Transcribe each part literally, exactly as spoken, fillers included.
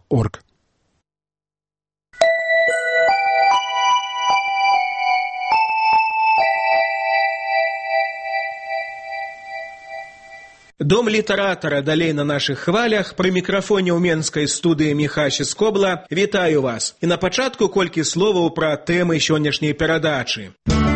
орг. Дом літаратара далей на нашых хвалях, пры мікрафоне ў менскай студыі Міхась Скобла. Вітаю вас. І на пачатку колькі словаў пра тэмы сённяшняй перадачы.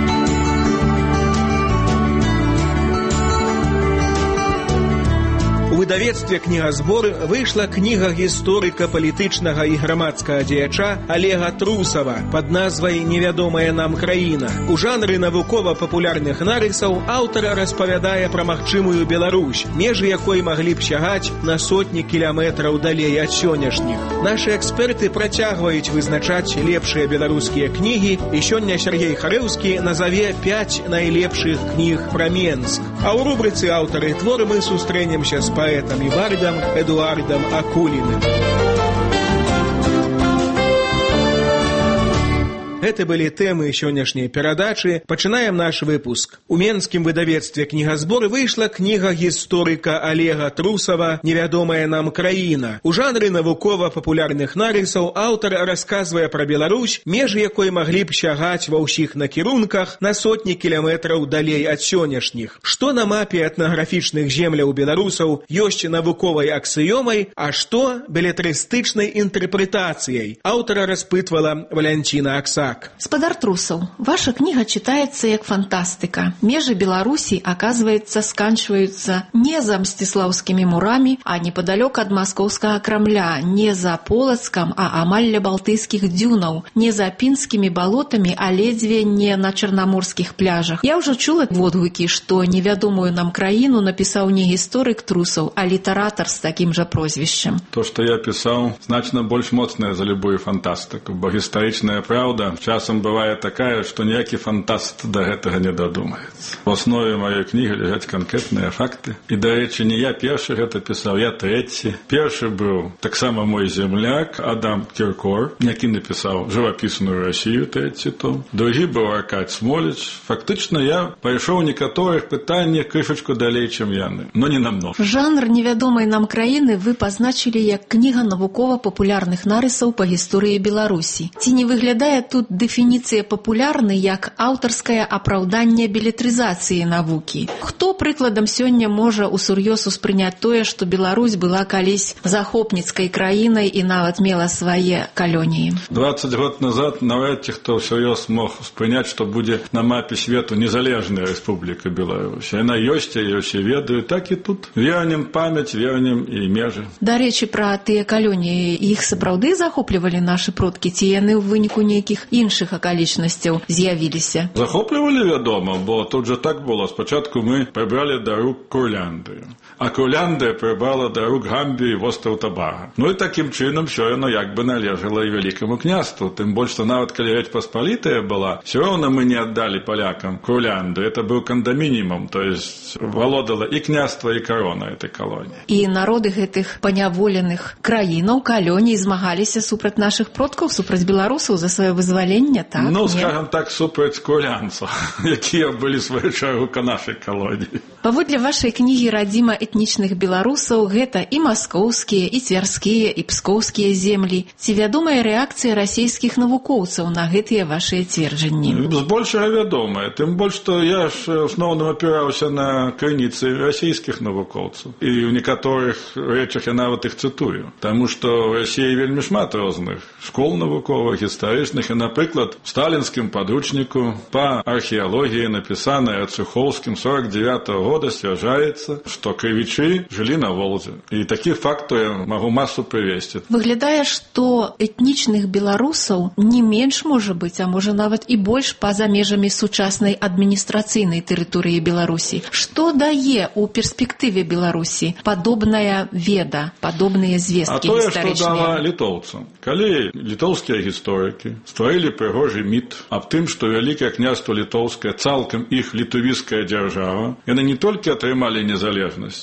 У выдавецтве «Кнігазбор» выйшла кніга гісторыка палітычнага і грамадскага дзеяча Олега Трусова пад назвай «Невядомая нам краіна». У жанры навукова-папулярных нарысаў аўтар распавядае пра магчымую Беларусь, межы якой маглі б сягаць на сотні кіламетраў далей ад сённяшніх. Нашы эксперты працягваюць вызначаць лепшыя беларускія кнігі, і сёння Сергей Харэўскі назаве пяць найлепшых кніг пра Менск. А ў рубрыцы «Аўтары творы» мы сустрэнемся з поэтом и бардом Эдуардом Акулиным. Гэта былі тэмы сённяшняй перадачы. Пачынаем наш выпуск. У менскім выдавецтве «Кнігазбор» выйшла кніга гісторыка Олега Трусова «Невядомая нам краіна». У жанры навукова-папулярных нарысаў аўтар расказвае пра Беларусь, межы якой маглі б сягаць ва ўсіх накірунках на сотні кіламетраў далей ад сённяшніх. Што на мапе этнаграфічных земляў беларусаў ёсць навуковай аксіёмай, а што белетрыстычнай інтэрпрэтацыяй, аўтара распытвала Валянціна Аксак. Спадар Трусаў, ваша кніга читается як фантастыка. Межы Беларусі, оказывается, сканчиваются не за Мстислаўскімі мурамі, а непадалёк ад Маскоўскага Крамля, не за Полацкам, а амаль ля балтыйскіх дзюнаў, не за пінскімі балотамі, а ледзьве не на чарнаморскіх пляжах. Я ўжо чула водгукі, што невядомую нам краіну напісаў не гісторык Трусаў, а літаратар з такім жа прозвішчам. То, што я пісаў, значна больш моцнае за любую фантастыку, бо гістарычная праўда часам бывае такая, што ніякі фантаст да гэтага не дадумаецца. У аснове маёй кнігі ляжаць канкрэтныя факты. І, дарэчы, не я першы гэта пісаў, я трэці. Першы быў таксама мой земляк Адам Кіркор, які напісаў «Жывапісную Расію» трэці том. Другі быў Аркадь Смоліч. Фактычна я пайшоў у некаторых пытаннях крышачку далей, чым яны, но не намнога. Жанр невядомай нам краіны вы пазначылі як кніга навукова-папулярных нарысаў па гісторыі Беларусі. Ці не выглядае тут дэфініцыя папулярны як аўтарскае апраўданне белетрызацыі навукі? Хто прыкладам сёння можа усур'ёз успрыняць тое, што Беларусь была калісь захопніцкай краінай і нават мела свае калоніі? дваццаць год назад навряд ці хто ўсур'ёз мог успрыняць, што будзе на мапе свету незалежная рэспубліка Беларусь. Яна ёсць, яе ўсе ведаюць, так і тут. Вернем памяць, вернем і межы. Дарэчы, пра тыя калоніі, іх сапраўды захоплівалі нашы продкі, ці яны ў выніку нейкіх іншых акалічнасцяў з'явіліся? Захоплівалі, вядома, бо тут жа так было. Спачатку мы прыбралі да рук Курляндыю, а Курляндыя прыбрала да рук Гамбію і востраў Табага. Ну і такім чынам всё яно як бы належала і Вялікаму княству. Тым больш, што нават калі Рэч Паспалітая была, всё роўна мы не аддалі палякам Курляндыю. Это быў кандамінімум, то есть валодала і княства, і карона этой калоніі. І народы гэтых паняволеных краінаў, калоній змагаліся супраць нашых продкаў, супраць беларусаў за сваё вызваленне, так? Ну, не? скажем так, супраць курлянцаў, якія былі сваю чаргу ка нашай калоніі. Паводле вашай кнігі радзіма этнічных беларусаў гэта і маскоўскія, і цвярскія, і пскоўскія землі. Ці вядомая рэакцыя расійскіх навукоўцаў на гэтыя вашыя цверджанні? Збольшага вядомая. Тым больш, што я ж асноўным апіраўся на крыніцы расійскіх навукоўцаў. І ў некаторых рэчах я нават іх цытую. Таму што ў Расіі вельмі шмат розных школ навуковых, гістарычных. І, напрыклад, в сталінскім падручніку па археалогіі, напісанай Ацухоўскім сорок девятого года, сцвярджаецца, што крывічы жылі на Волзе. І такіх фактаў я магу масу прывесці. Выглядае, што этнічных беларусаў не менш можа быць, а можа нават і больш па-за межамі сучаснай адміністрацыйнай тэрыторыі Беларусі. Што дае ў перспектыве Беларусі падобная веда, падобныя звесткі гістарычныя? А тое, што дала літоўцам. Калі літоўскія гісторыкі стварылі прыгожы міт аб тым, што Вялікае княства літоўскае цалкам іх літувіская дзяржава, яны не толькі атрымалі незалежнасць,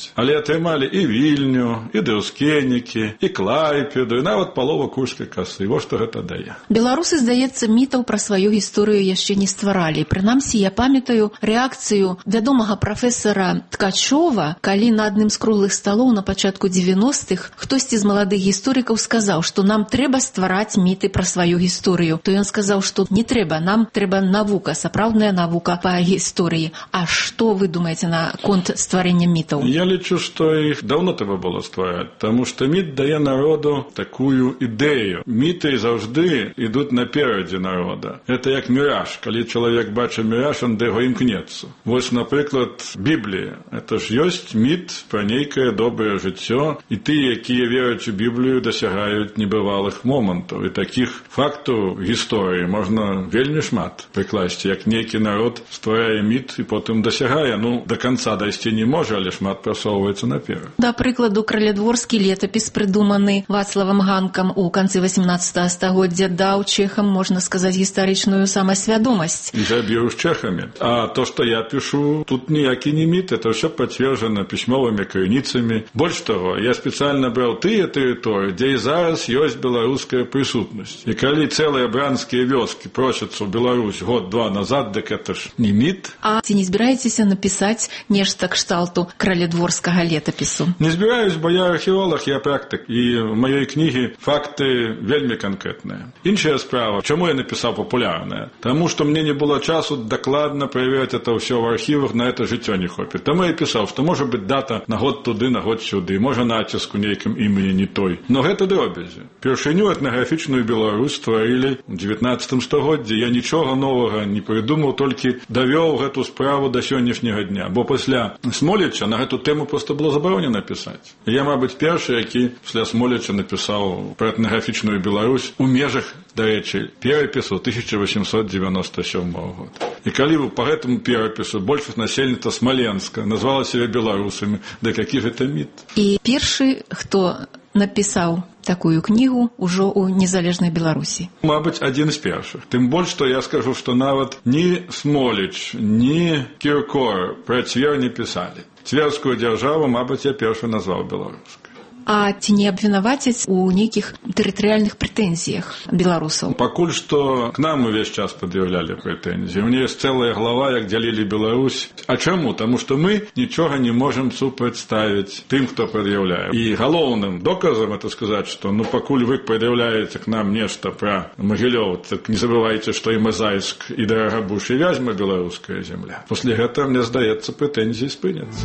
атрымаць. Але атрымалі і Вільню, і Друскенікі, і Клайпеду, і нават палова Курскай касы. Во што гэта дае. Беларусы, здаецца, мітаў пра сваю гісторыю яшчэ не стваралі. Прынамсі, я памятаю рэакцыю вядомага прафесара Ткачова, калі на адным з круглых сталоў на пачатку дзевяностых хтосьці з маладых гісторыкаў сказаў, што нам трэба ствараць міты пра сваю гісторыю. То ён сказаў, што не трэба, нам трэба навука, сапраўдная навука па гісторыі. А што вы думаеце на конт стварэння мітаў? Я лічу, што іх даўно трэба было ствараць, таму што міт дае народу такую ідэю. Міты заўжды ідуць наперадзе народа. Это як міраж. Калі чалавек бачыць міраж, он да яго імкнецца. Вось, напрыклад, Біблія. Это ж ёсць міт пра нейкае добрае жыццё, і тыя, якія вераць у Біблію, дасягаюць небывалых момантаў. І такіх фактаў гісторыі можна вельмі шмат прыкласці, як нейкі народ стварае міт і потым дасягае. Ну, да канца дайсці не можа, але шмат прасоўваецца наперад. Да прыкладу, кралядворскі летапіс, прыдуманы Вацлавам Ганкам у канцы васемнаццатага стагоддзя, даў чэхам, можна сказаць, гістарычную самасвядомасць. І забіў з чэхамі. А то, што я пішу, тут ніякі не міт, это ўсё пацверджана пісьмовымі крыніцамі. Больш таго, я спецыяльна браў тыя тэрыторыі, дзе і зараз ёсць беларуская прысутнасць. І калі цэлыя бранскія вёскі просяцца ў Беларусь год-два назад, дык это ж не міт. А ці не збіраецеся напісаць нешта кшталту кралядворскага летапісу? Не збіраюсь, бо я археолог, я практык, і ў маёй кнігі факты вельмі канкрэтныя. Іншая справа, чаму я напісаў папулярнае? Таму што мне не было часу дакладна праверыць это ўсё ў архівах, на это жыццё не хопіць. Таму я пісаў, што можа быць дата на год туды, на год сюды, можа націску нейкім імені не той. Но гэта дробязі. Першыню этнаграфічную Беларусь стварылі ў дзевятнаццатым стагоддзі. Я нічога новага не прыдумаў, толькі давёў гэту справу да сённяшняга дня. Бо пасля Смоліча на гэту тэму проста было забаронена пісаць. Я, мабыць, першы, які пасля Смоліча напісаў пра этнаграфічную Беларусь у межах, дарэчы, перапісу тысяча восемьсот девяносто седьмого года. І калі вы па гэтаму перапісу большасць насельніцтва Смаленска назвала сябе беларусамі, да які гэта міт? І першы, хто напісаў такую кнігу ўжо ў незалежнай Беларусі. Мабыць, адзін з першых. Тым больш, што я скажу, што нават ні Смоліч, ні Кіркор пра Цвер не пісалі. Цверскую дзяржаву, мабыць, я першы назваў беларускай. А ці не абвінавацяць у нейкіх тэрытарыяльных прэтэнзіях беларусаў? Пакуль што к нам увесь час прад'яўлялі прэтэнзіі. У мяне ёсць цэлая глава, як дзялілі Беларусь. А чаму? Таму што мы нічога не можам супрацьставіць тым, хто прад'яўляе. І галоўным доказам это сказаць, што ну пакуль вы прад'яўляеце к нам нешта пра Магілёў, так не забывайце, што і Мазайск, і Дарагабуш, і Вязьма беларуская земля. Пасля гэтага, мне здаецца, прэтэнзіі спыняцца.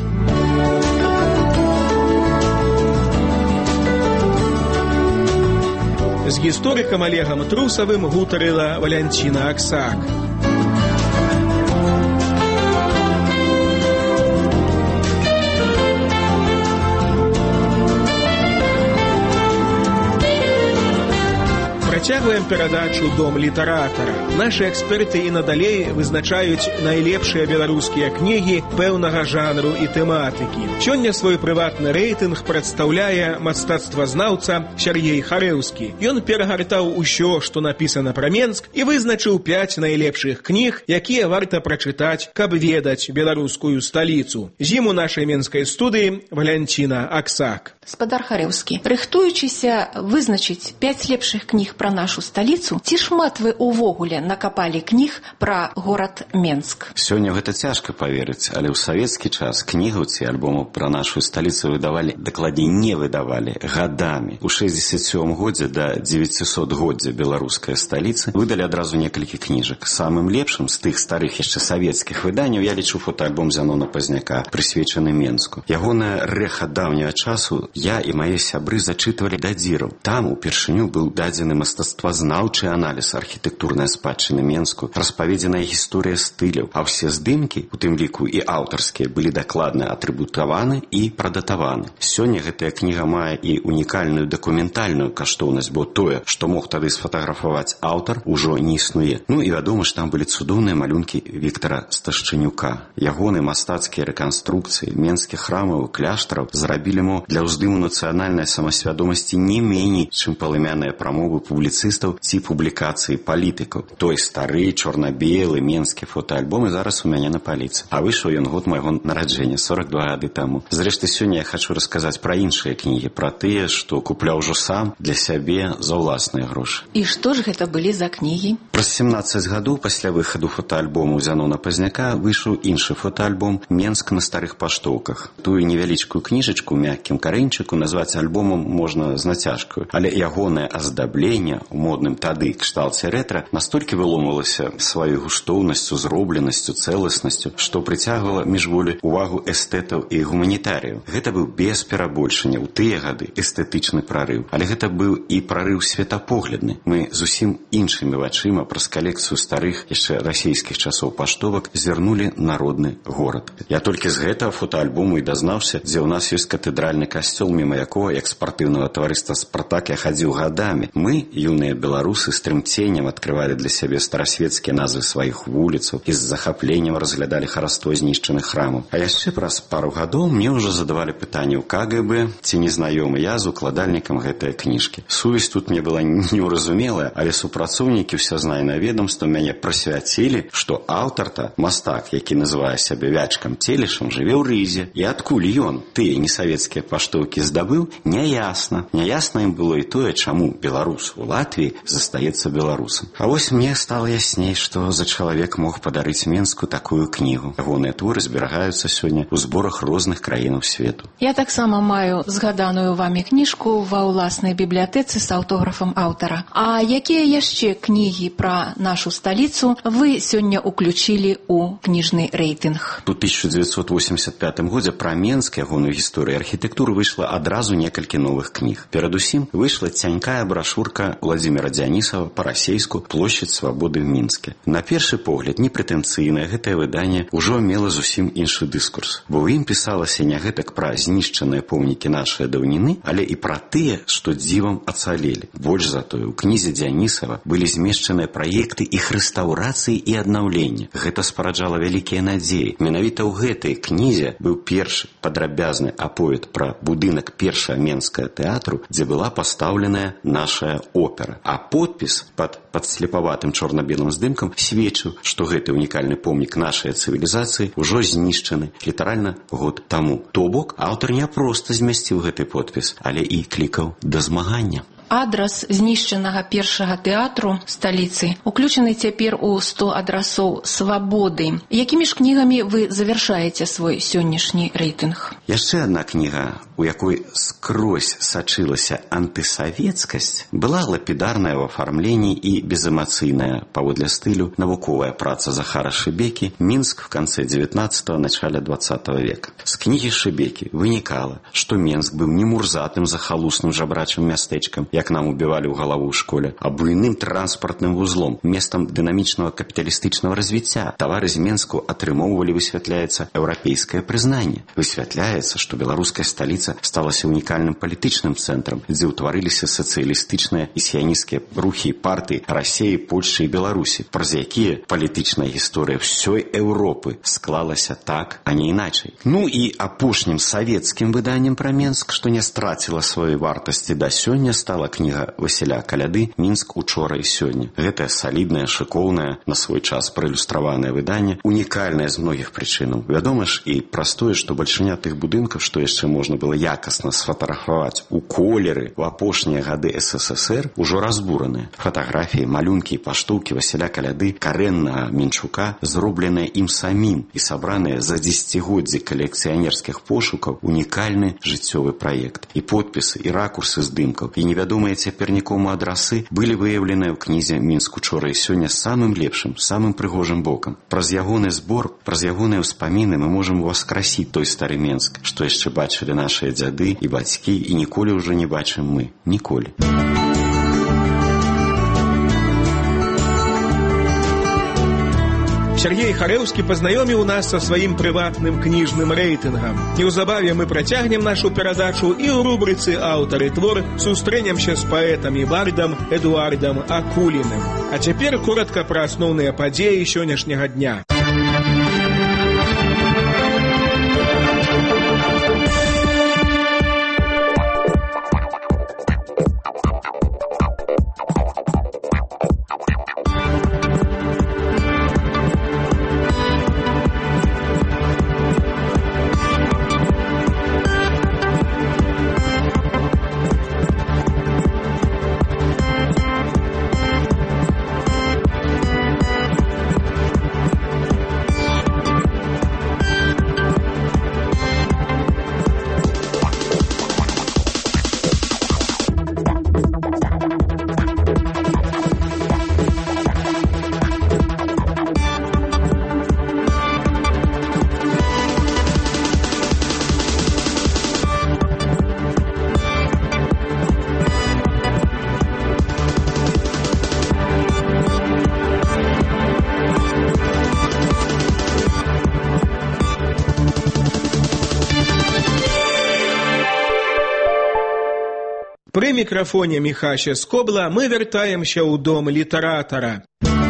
З гісторыкам Олегам Трусавым гутарыла Валянціна Аксак. Працягваем перадачу «Дом літаратара». Нашы эксперты і надалей вызначаюць найлепшыя беларускія кнігі пэўнага жанру і тэматыкі. Сёння свой прыватны рэйтынг прадстаўляе мастацтвазнаўца Сяргей Харэўскі. Ён перагартаў усё, што напісана пра Менск, і вызначыў пяць найлепшых кніг, якія варта прачытаць, каб ведаць беларускую сталіцу. З ім у нашай менскай студыі Валянціна Аксак. Спадар Харэўскі, рыхтуючыся вызначыць пяць лепшых кніг пра нашу сталіцу, ці шмат вы увогуле накапалі кніг пра горад Менск? Сёння гэта цяжка паверыць, але ў савецкі час кнігаў ці альбомаў пра нашу сталіцу выдавалі, дакладней не выдавалі, гадамі. У шэсцьдзесят сёмым годзе да дзевяцісотгоддзя беларускай сталіцы выдалі адразу некалькі кніжак. Самым лепшым з тых старых яшчэ савецкіх выданняў я лічу фотоальбом Зянона Пазняка, прысвечаны Менску. Ягоная рэха даўняга часу я і мае сябры зачытвалі да дзіраў. Там упершыню быў дадзены мастацтвазнаўчы аналіз архітэктурнай спадчыны Менску, распаведзеная гісторыя стыляў, а ўсе здымкі, у тым ліку і аўтарскія, былі дакладна атрыбутаваны і прадатаваны. Сёння гэтая кніга мае і унікальную дакументальную каштоўнасць, бо тое, што мог тады сфатаграфаваць аўтар, ужо не існуе. Ну і вядома ж, там былі цудоўныя малюнкі Віктара Сташчанюка. Ягоны мастацкія рэканструкцыі менскіх храмаў і кляштараў зрабілі мо для ўздыму нацыянальнай самасвядомасці не меней, чым палымяныя прамовы публіцыстаў публіцыстаў ці публікацыі палітыкаў. Той стары чорна-белы менскі фотоальбом і зараз у мяне на паліцы. А выйшаў ён год майго нараджэння, сорок два гады таму. Зрэшты, сёння я хачу расказаць пра іншыя кнігі, пра тыя, што купляў ужо сам для сябе за ўласныя грошы. І што ж гэта былі за кнігі? Праз семнаццаць гадоў пасля выхаду фотоальбому Зянона Пазняка выйшаў іншы фотоальбом «Менск на старых паштоўках». Тую невялічкую кніжачку ў мяккім карэньчыку назваць альбомам можна з нацяжкаю, але ягонае аздабленне у модным тады кшталце рэтра настолькі выломвалася сваёй гуштоўнасцю, зробленасцю, цэласнасцю, што прыцягвала міжволі увагу эстэтаў і гуманітарыяў. Гэта быў без перабольшання ў тыя гады эстэтычны прарыў, але гэта быў і прарыў светапоглядны. Мы зусім іншымі вачыма праз калекцыю старых яшчэ расійскіх часоў паштовак зірнулі народны горад. Я толькі з гэтага фотоальбому і дазнаўся, дзе ў нас ёсць катэдральны касцёл, міма якога, як спартыўнага таварыства «Спартак», я хадзіў гадамі. Мы, юныя беларусы, з трымценнем адкрывалі для сябе старасветскія назвы сваіх вуліцаў і з захапленнем разглядалі хараство знішчаных храмаў. А яшчэ праз пару гадоў мне ўжо задавалі пытанне ў ка гэ бэ, ці незнаёмы я з укладальнікам гэтай кніжкі. Сувязь тут мне была неўразумелая, але супрацоўнікі ўсязнайнага ведомства мяне прасвяцілі, што аўтар-то, мастак, які называе сябе Вячкам Целішам, жыве ў Рызе. І адкуль ён тыя несавецкія паштоўкі здабыў, няясна. Няясна ім было і тое, чаму беларус у Латвіі застаецца беларусам. А вось мне стала ясней, што за чалавек мог падарыць Менску такую кнігу. Ягоныя творы зберагаюцца сёння ў зборах розных краінаў свету. Я таксама маю згаданую вамі кніжку ва ўласнай бібліятэцы з аўтографам аўтара. А якія яшчэ кнігі пра нашу сталіцу вы сёння ўключілі ў кніжны рэйтынг? У тысяча девятьсот восемьдесят пятым годзе пра Менск, ягоную гісторыю архітэктуры выйшла адразу некалькі новых кніг. Перадусім выйшла цянькая брашурка Владзіміра Дзянісава па-расейску «Площадь свабоды в Мінске». На першы погляд, непрэтэнцыйнае гэтае выданне ўжо мела зусім іншы дыскурс. Бо ў ім пісалася не гэтак пра знішчаныя помнікі нашай даўніны, але і пра тыя, што дзівам ацалелі. Больш за тое, у кнізе Дзянісава былі змешчаныя праекты іх рэстаўрацыі і аднаўлення. Гэта спараджала вялікія надзеі. Менавіта ў гэтай кнізе быў першы падрабязны аповед пра будынак першага менскага тэатру, дзе была пастаўленая нашая опера. А подпіс пад падслепаватым чорна-белым здымкам сведчыў, што гэты унікальны помнік нашай цывілізацыі ўжо знішчаны літаральна год таму. То бок, аўтар не проста змясціў гэты подпіс, але і клікаў да змагання. Адрас знішчанага першага тэатру сталіцы уключаны цяпер у сто адрасоў свабоды. Якімі ж кнігамі вы завяршаеце свой сённяшні рэйтынг? Яшчэ адна кніга, у якой скрозь сачылася антысавецкасць, была лапідарная ў афармленні і безэмацыйная, паводле стылю, навуковая праца Захара Шыбекі «Мінск в канцэ дзевятнаццатага, начале двадцатага века». З кнігі Шыбекі вынікала, што Менск быў не мурзатым захалусным жабрачым мястэчкам, як нам убівалі ў галаву ў школе, а буйным транспартным вузлом, местам дынамічнага капіталістычнага развіцця. Тавары з Менску атрымоўвалі, высвятляецца, еўрапейскае прызнанне. Высвятляецца, што беларуская сталіца сталася унікальным палітычным цэнтрам, дзе ўтварыліся сацыялістычныя і сіянісцкія рухі і партыі Расіі, Польшчы і Беларусі, праз якія палітычная гісторыя ўсёй Еўропы склалася так, а не іначай. Ну і апошнім савецкім выданнем пра Менск, што не страціла сваёй вартасці да сёння, стала кніга Васіля Каляды «Мінск учора і сёння». Гэтае саліднае, шыкоўнае, на свой час праілюстраванае выданне, унікальнае з многіх прычынаў. Вядома ж і праз тое, што бальшыня тых будынкаў, што яшчэ можна было якасна сфатаграфаваць у колеры ў апошнія гады эс эс эс эр, ужо разбураныя. Фатаграфіі, малюнкі і паштоўкі Васіля Каляды, карэннага Мінчука, зробленыя ім самім і сабраныя за дзесяцігоддзі калекцыянерскіх пошукаў, унікальны жыццёвы праект. І подпісы, і ракурсы здымкаў, і невядомыя цяпер нікому адрасы былі выяўленыя ў кнізе «Мінск учора і сёння» самым лепшым, самым прыгожым бокам. Праз ягоны збор, праз ягоныя ўспаміны мы можам уваскрасіць той стары Менск, што яшчэ бачылі нашыя дзяды і бацькі, і ніколі ўжо не бачым мы. Ніколі. Сергей Харэўскі пазнаёміў нас са сваім прыватным кніжным рэйтынгам. Неўзабаве мы працягнем нашу перадачу і ў рубрыцы «Аўтары твор» сустрэнемся з паэтам і бардам Эдуардам Акуліным. А цяпер коратка пра асноўныя падзеі сённяшняга дня. Пры мікрафоне Міхася Скобла мы вяртаемся ў дом літаратара.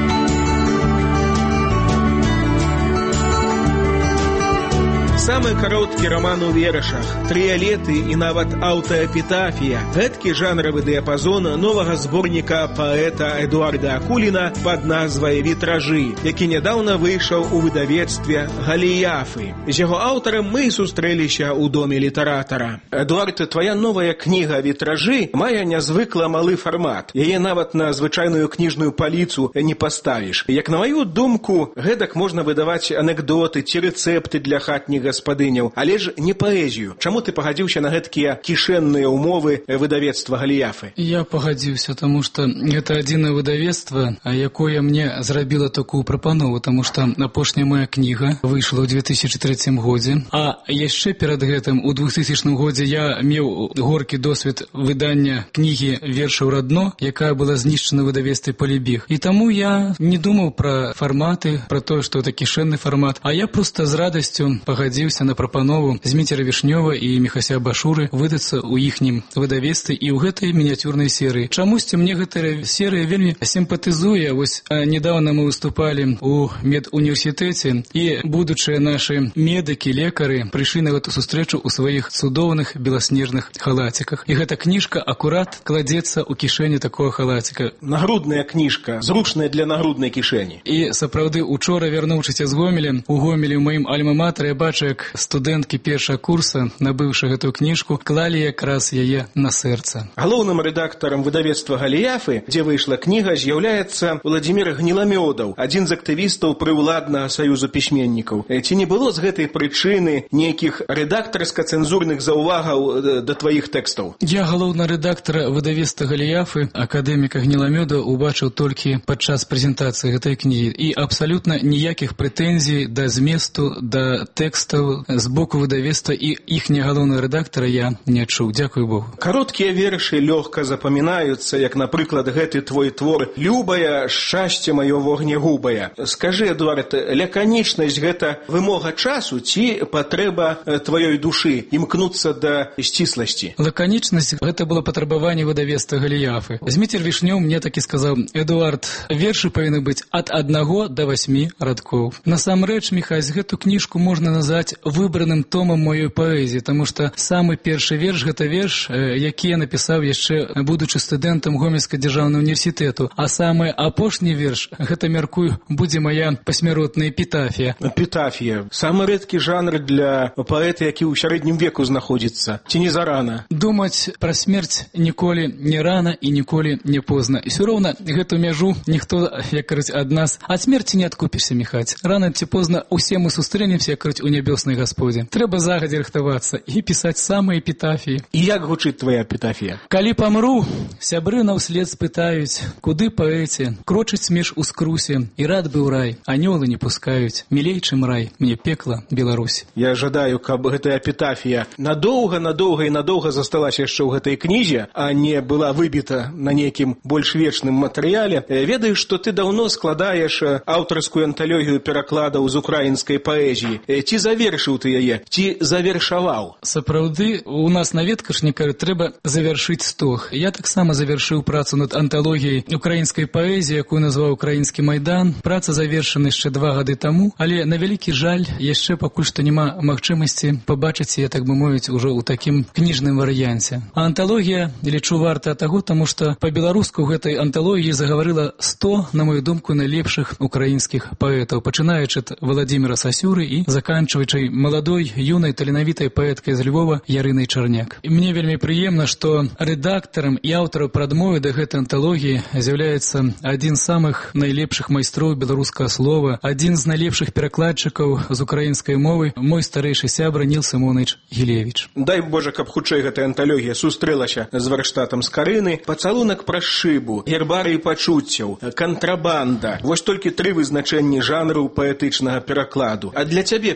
Самы кароткі раман у вершах, трыялеты і нават аўтаэпітафія. Гэткі жанравы дыяпазон новага зборніка паэта Эдуарда Акуліна пад назвай «Вітражы», які нядаўна выйшаў у выдавецтве «Галіяфы». З яго аўтарам мы сустрэліся ў доме літаратара. Эдуард, твая новая кніга «Вітражы» мае нязвыкла малы фармат. Яе нават на звычайную кніжную паліцу не паставіш. Як на маю думку, гэтак можна выдаваць анекдоты ці рэцэпты для хатніх гаспадыняў, але ж не паэзію. Чаму ты пагадзіўся на гэткія кішэнныя ўмовы выдавецтва Галіяфы? Я пагадзіўся, таму што гэта адзінае выдавецтва, якое мне зрабіла такую прапанову, таму што апошняя моя кніга выйшла ў две тысячы трэцім годзе, а яшчэ перад гэтым у двухтысячным годзе я меў горкі досвед выдання кнігі вершаў «Радно», якая была знішчана ў выдавецтве «Полібег». І таму я не думаў пра фарматы, пра тое, што гэта кішэнны фармат, а я проста з радасцю пагадзіўся на прапанову Зміцера Вішнёва і Міхася Башуры выдацца ў іхнім выдавецтве і ў гэтай мініатюрнай серыі. Чамусьці мне гэтая серыя вельмі сімпатызуе. Вось недавно мы выступалі ў медуніверсітэце, і будучыя нашы медыкі, лекары прыйшлі на гэту сустрэчу ў сваіх цудоўных беласнежных халаціках. І гэта кніжка акурат кладзецца ў кішэні такого халаціка. Нагрудная кніжка, зручная для нагруднай кішэні. І сапраўды, учора, вярнуўшыся з Гомеля, у Гомелі ў маім альма-матары, я бачу, як студэнткі першага курса, набыўшы гэтую кніжку, клалі якраз яе на сэрца. Галоўным рэдактарам выдавецтва Галіяфы, дзе выйшла кніга, з'яўляецца Владзімір Гніламёдаў, адзін з актывістаў прыўладнага саюзу пісьменнікаў. Ці не было з гэтай прычыны нейкіх рэдактарска-цэнзурных заўвагаў да тваіх тэкстаў? Я галоўны рэдактар выдавецтва Галіяфы, акадэміка Гніламёда, убачыў толькі падчас прэзентацыі гэтай кнігі, і абсалютна ніякіх прэтэнзій да зместу, да тэкстаў з боку выдавецтва і іхняга галоўнага рэдактара я не чуў. Дзякуй Богу. Кароткія вершы лёгка запамінаюцца, як, напрыклад, гэты твой твор «Любая, шчасце маё вогнегубая». Скажы, Эдуард, лаканічнасць – гэта вымога часу ці патрэба тваёй душы імкнуцца да сцісласці? Лаканічнасць – гэта было патрабаванне выдавецтва Галіяфы. Зміцер Вішнёў мне такі сказаў: «Эдуард, вершы павінны быць ад аднаго да васьмі радкоў». Насамрэч, Міхась, гэту кніжку можна назваць выбраным томам маёй паэзіі, таму што самы першы верш – гэта верш, які я напісаў яшчэ будучы студэнтам Гомельскага дзяржаўнага універсітэту, а самы апошні верш – гэта, мяркую, будзе моя пасмяротная эпітафія. Эпітафія – самы рэдкі жанр для паэта, які ў сярэднім веку знаходзіцца. Ці не зарана? Думаць пра смерць ніколі не рана і ніколі не позна. І ўсё роўна гэту мяжу ніхто, як кажуць, ад нас ад смерці не адкупішся, Міхаць. Рана ці позна усе мы сустрэнемся, як кажуць, у нябёснай Гасподзе. Трэба загадзя рыхтавацца і пісаць самыя эпітафіі. І як гучыць твая эпітафія? Калі памру, сябры наўслед спытаюць, куды паэце, крочыць між у скрусе, і рад быў рай, анёлы не пускаюць, мілей, чым рай, мне пекла Беларусь. Я жадаю, каб гэтая эпітафія надоўга, надоўга і надоўга засталася яшчэ ў гэтай кнізе, а не была выбіта на нейкім больш вечным матэрыяле. Ведаю, што ты даўно складаеш аўтарскую анталогію перакладаў з украінскай паэзіі. Ці завершыў ты яе? Ці завершаваў? Сапраўды, у нас на веткашніка трэба завяршыць стог. Я таксама завяршыў працу над анталогіяй украінскай паэзіі, якую назваў «Украінскі майдан». Праца завершана яшчэ два гады таму, але на вялікі жаль яшчэ пакуль што няма магчымасці пабачыць яе, так бы мовіць, ужо ў такім кніжным варыянце. А анталогія, лічу, варта таго, таму што па-беларуску ў гэтай анталогіі загаварыла сто, на мою думку, найлепшых украінскіх паэтаў, пачынаючы ад Владзіміра Сасюры і заканчваючы маладой, юнай, таленавітай паэткай з Львова Ярынай Чарняк. І мне вельмі прыемна, што рэдактарам і аўтарам прадмовы да гэтай анталогіі з'яўляецца адзін з самых найлепшых майстроў беларускага слова, адзін з найлепшых перакладчыкаў з украінскай мовы, мой старэйшы сябра Ніл Сымонович Гілевіч. Дай Божа, каб хутчэй гэтая анталогія сустрэлася з варштатам Скарыны. «Пацалунак праз шыбу», «Гербарый пачуццяў», «Кантрабанда». Вось толькі тры вызначэнні жанру паэтычнага перакладу. А для цябе пераклад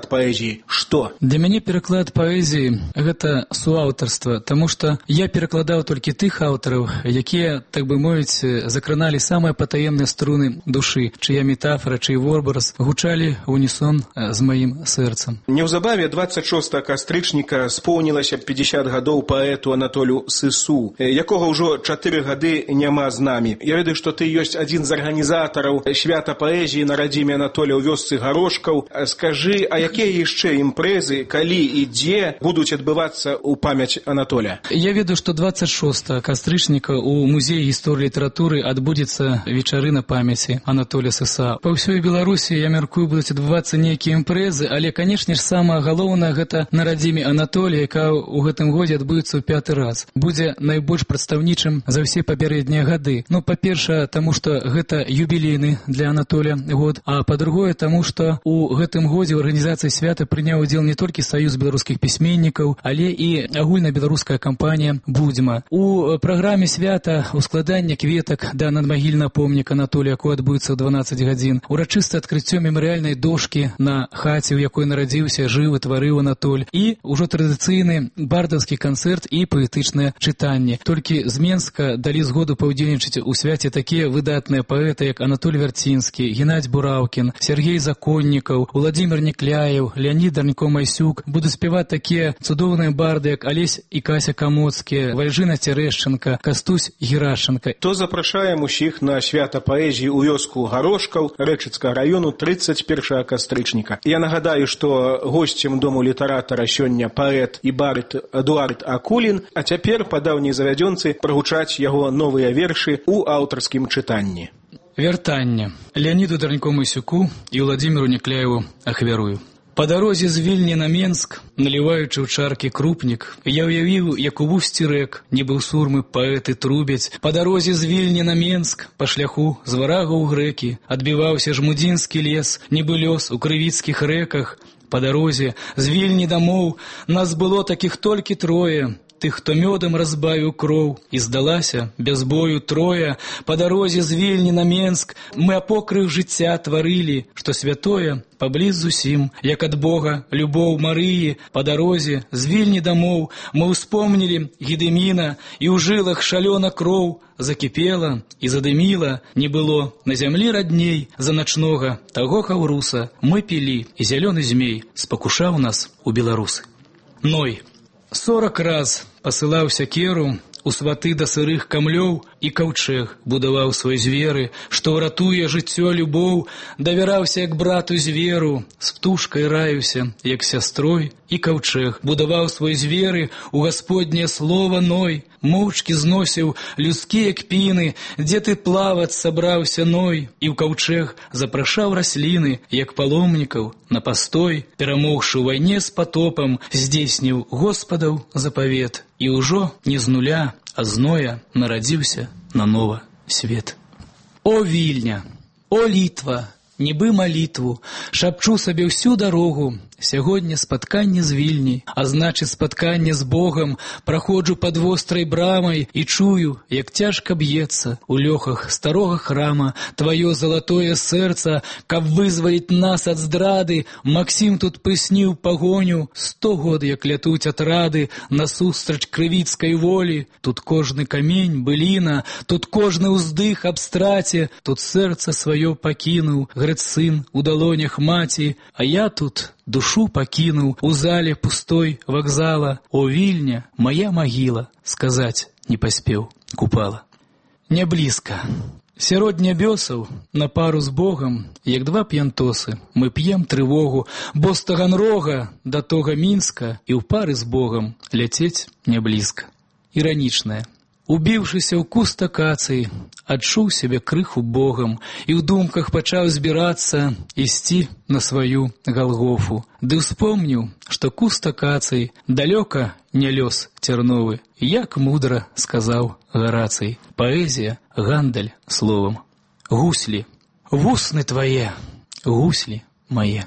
пераклад паэзіі што? Для мяне пераклад паэзіі гэта суаўтарства, таму што я перакладаў толькі тых аўтараў, якія, так бы мовіць, закраналі самыя патаемныя струны душы, чыя метафора, чый вобраз гучалі ў унісон з маім сэрцам. Неўзабаве дваццаць шостага кастрычніка споўнілася пятьдесят гадоў паэту Анатолю Сысу, якога ўжо чатыры гады няма з намі. Я ведаю, што ты ёсць адзін з арганізатараў свята паэзіі на радзіме Анатоля ў вёсцы Гарошкаў. Скажы, а якія яшчэ імпрэзы, калі і дзе будуць адбывацца ў памяць Анатоля? Я ведаю, што дваццаць шостага кастрычніка ў музеі гісторыі літаратуры адбудзецца вечарына памяці Анатоля Сыса. Па ўсёй Беларусі, я мяркую, будуць адбывацца нейкія імпрэзы, але, канешне ж, самае галоўнае гэта на радзіме Анатолія, якая ў гэтым годзе адбудзецца ў пяты раз. Будзе найбольш прадстаўнічым за ўсе папярэднія гады. Ну, па-першае, таму што гэта юбілейны для Анатоля год, а па-другое, таму што у гэтым годзе ў арганізацыі свята прыняў удзел не толькі Саюз беларускіх пісьменнікаў, але і агульнабеларуская кампанія «Будзьма». У праграме свята ў складанні кветак да надмагільнага помніка Анатолія, якой адбудзецца ў дванаццаць гадзін, урачыстае адкрыццё мемарыяльнай дошкі на хаце, у якой нарадзіўся, жыў і тварыў Анатоль, і ўжо традыцыйны бардаўскі канцэрт і паэтычнае чытанне. Толькі з Менска далі згоду паўдзельнічаць у свяце такія выдатныя паэты, як Анатоль Вярцінскі, Геннадзь Бураўкін, Сергей Законнікаў, Уладзімір Некляеў, Леонід Дарніко-Майсюк. Будуць спяваць такія цудоўныя барды, як Алесь і Кася Камоцкія, Вальжына Цярэшчынка, Кастусь Герашчынка. То запрашаем усіх на свята паэзіі ў вёску Гарошкаў Рэчыцкага раёну тридцать первага кастрычніка. Я нагадаю, што госцем дому літаратара сёння паэт і бард Эдуард Акулін, а цяпер па даўняй завядзёнцы прагучаць яго новыя вершы ў аўтарскім чытанні. Вяртанне. Леоніду Дарніко-Майсюку і Уладзіміру Некляеву ахвярую. Па дарозе з Вільні на Менск, наліваючы ў чаркі крупнік, я ўявіў, як у вусці рэк, нібы ў сурмы паэты трубяць. Па дарозе з Вільні на Менск, па шляху з варагаў грэкі, адбіваўся жмудзінскі лес, нібы лёс у крывіцкіх рэках. Па дарозе з Вільні дамоў нас было такіх толькі трое, тых, хто мёдам разбавіў кроў, і здалася без бою трое. Па дарозе з Вільні на Менск мы апокрыв жыцця тварылі, што святое пабліз зусім, як ад Бога любоў Марыі. Па дарозе з Вільні дамоў мы ўспомнілі Гедыміна, і ў жылах шалёна кроў закіпела і задыміла. Не было на зямлі радней за начнога таго хаўруса. Мы пілі, і зялёны змей спакушаў нас у беларусы. Ной сорок раз пасылаў сякеру у сваты да сырых камлёў, і каўчэг будаваў свой зверы, што ўратуе жыццё любоў, давяраўся як брату зверу, з птушкай раіўся, як сястрой, і каўчэг будаваў свой зверы у гасподняе слова ной, моўчкі зносіў людскія кпіны, дзе ты плаваць сабраўся ной, і ў каўчэг запрашаў расліны, як паломнікаў на пастой, перамогшы ў вайне з патопам, здзейсніў Господаў запавет, і ўжо не з нуля, а зноя нарадзіўся нанова свет. О, Вільня! О, Літва! Нібы малітву, шапчу сабе ўсю дарогу, сягоння спатканне з Вільняй, а значыць спатканне з Богам, праходжу пад вострай брамай і чую, як цяжка б'ецца у лёхах старога храма тваё залатое сэрца, каб вызваліць нас ад здрады. Максім тут прысніў пагоню, сто год як лятуць атрады насустрач крывіцкай волі. Тут кожны камень быліна, тут кожны ўздых аб страце, тут сэрца сваё пакінуў грэц сын у далонях маці, а я тут душу пакінуў у зале пустой вакзала. О, Вільня, моя магіла, сказаць не паспеў, купала. Не блізка. Сярод нябёсаў на пару з Богам, як два п'янтосы, мы п'ем трывогу, бо з Таганрога да тога Мінска і ў пары з Богам ляцець не блізка. Іранічнае. Убіўшыся ў куст акацыі, адчуў сябе крыху Богам і ў думках пачаў збірацца ісці на сваю Галгофу. Ды ўспомніў, што куст акацыі далёка не лёс цярновы, як мудра сказаў Гарацый. Паэзія — гандаль словам. Гуслі, вусны твае, гуслі мае.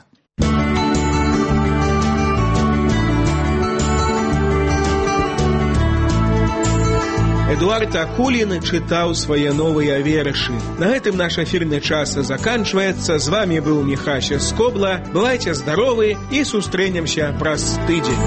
Эдуард Акулін чытаў свае новыя вершы. На гэтым наш эфірны час заканчваецца. З вами быў Міхася Скобла. Бывайце здаровы і сустрэнемся праз тыдзень.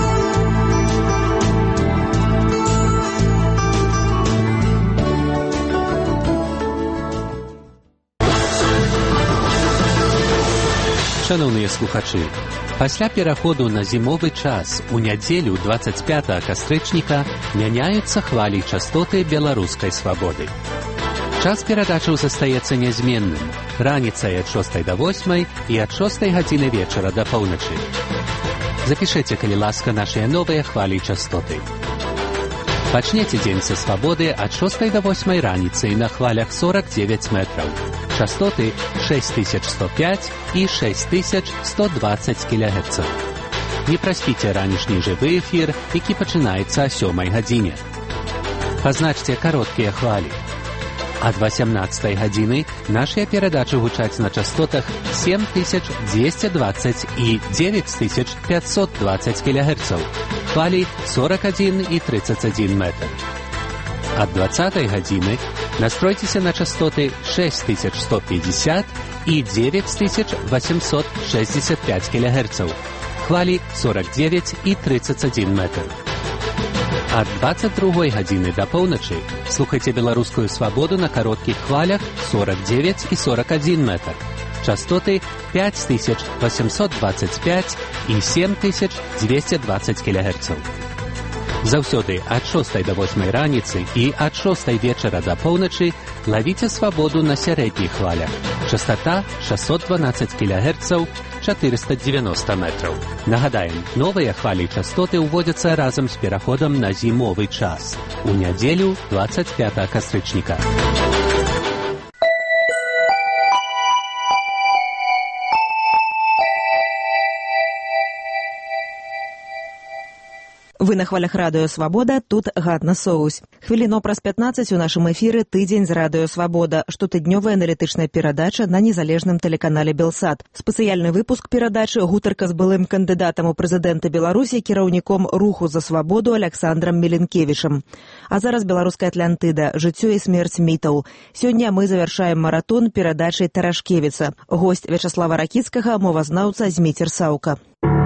Шановныя слухачы, пасля пераходу на зімовы час у нядзелю дваццаць пятага кастрычніка мяняюцца хвалі частоты беларускай свабоды. Час перадачаў застаецца нязменным. Раніцай ад шостай да восьмай і ад шостай гадзіны вечара да паўначы. Запішыце, калі ласка, нашыя новыя хвалі частоты. Пачнеце дзень са свабоды ад шостай да восьмай раніцы на хвалях сорок девять метраў. Частоты шесть тысяч сто пять і шесть тысяч сто двадцать кілогерцаў. Не праспіце ранішні жывы эфір, які пачынаецца о сёмай гадзіне. Пазначце кароткія хвалі. Ад восемнадцатай гадзіны нашыя перадачы гучаць на частотах семь тысяч двести двадцать і девять тысяч пятьсот двадцать кілогерцаў. Хвалі сорок один і тридцать один метр. Ад двадцатай гадзіны настройцеся на частоты шесть тысяч сто пятьдесят і девять тысяч восемьсот шестьдесят пять кілогерцаў. Хвалі сорок девять і тридцать один метр. Ад двадцать другой гадзіны да паўначы слухайце беларускую свабоду на кароткіх хвалях сорок девять і сорок один метр. Частоты пять тысяч восемьсот двадцать пять і семь тысяч двести двадцать кілогерцаў. Заўсёды ад шостай да восьмай раніцы і ад шостай вечара да паўначы лавіце свабоду на сярэдніх хвалях. Частота шестьсот двенадцать кілогерцаў, четыреста девяносто метраў. Нагадаем, новыя хвалі частоты ўводзяцца разам з пераходам на зімовы час. У нядзелю дваццаць пятага кастрычніка. Вы на хвалях радыё «Свабода», тут Ганна Соус. Хвіліно праз пятнаццаць у нашым эфіры «Тыдзень з радыё «Свабода», штотыднёвая аналітычная перадача на незалежным тэлеканале «Белсат». Спецыяльны выпуск перадачы гутарка з былым кандыдатам у прэзідэнта Беларусі, кіраўніком руху за свабоду Александрам Меленкевічам. А зараз беларуская Атлантыда, жыццё і смерць мітаў. Сёння мы завяршаем маратон перадачай Тарашкевіца. Госць Вячаслава Ракіцкага, мовазнаўца Зміцер Саўка.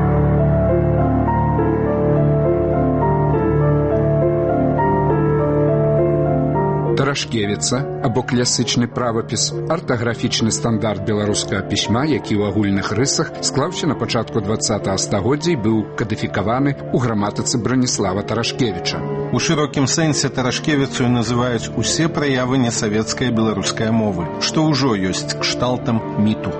Тарашкевіца, або класічны правапіс, артаграфічны стандарт беларускага пісьма, які ў агульных рысах склаўся на пачатку двадцатага стагоддзя і быў кадыфікаваны ў граматыцы Браніслава Тарашкевіча. У шырокім сэнсе Тарашкевіцаю называюць усе праявы несавецкай беларускай мовы, што ўжо ёсць кшталтам міту.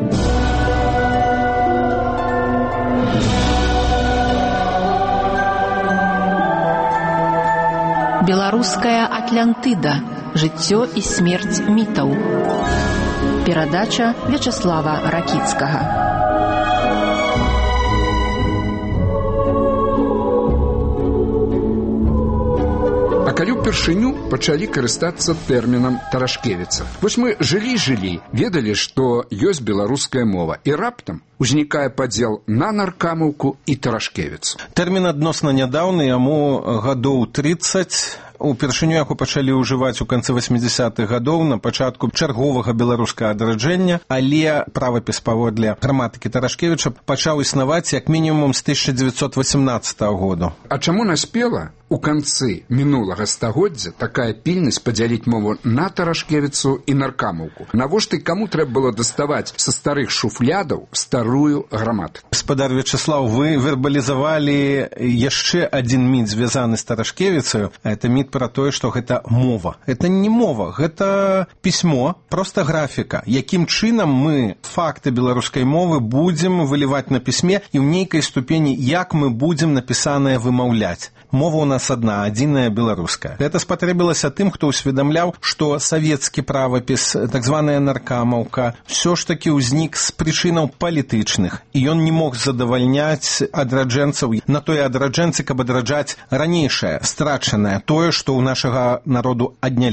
Беларуская Атлантыда. Жыццё і смерць мітаў. Перадача Вячаслава Ракіцкага. А калі ўпершыню пачалі карыстацца тэрмінам Тарашкевіца. Вось мы жылі-жылі, ведалі, што ёсць беларуская мова, і раптам узнікае падзел на наркамаўку і Тарашкевіцу. Тэрмін адносна нядаўны, яму гадоў тридцать. Упершыню яго пачалі ўжываць у канцы восьмідзесятых гадоў на пачатку чарговага беларускага адраджэння, але правапіс паводле граматыкі Тарашкевіча пачаў існаваць як мінімум з тысяча девятьсот восемнадцатага году. А чаму наспела у канцы мінулага стагоддзя такая пільнасць падзяліць мову на Тарашкевіцу і наркамаўку? Навошта і каму трэба было даставаць са старых шуфлядаў старую граматыку? Гаспадар Вячаслаў, вы вербалізавалі яшчэ адзін міт, звязаны з Тарашкевіцаю. Это міт пра тое, што гэта мова. Это не мова, гэта пісьмо, проста графіка. Якім чынам мы факты беларускай мовы будзем выліваць на пісьме і ў нейкай ступені, як мы будзем напісанае вымаўляць. Мова у нас одна, адзіная беларуская. Гэта спатрэбілася тым, хто ўсведамляў, што савецкі правапіс, так званая наркамаўка, ўсё ж такі ўзнік з прычынаў палітычных, і ён не мог задавальняць адраджэнцаў на тое адраджэнцы, каб адраджаць ранейшае, страчанае, тое, што ў нашага народу аднялі.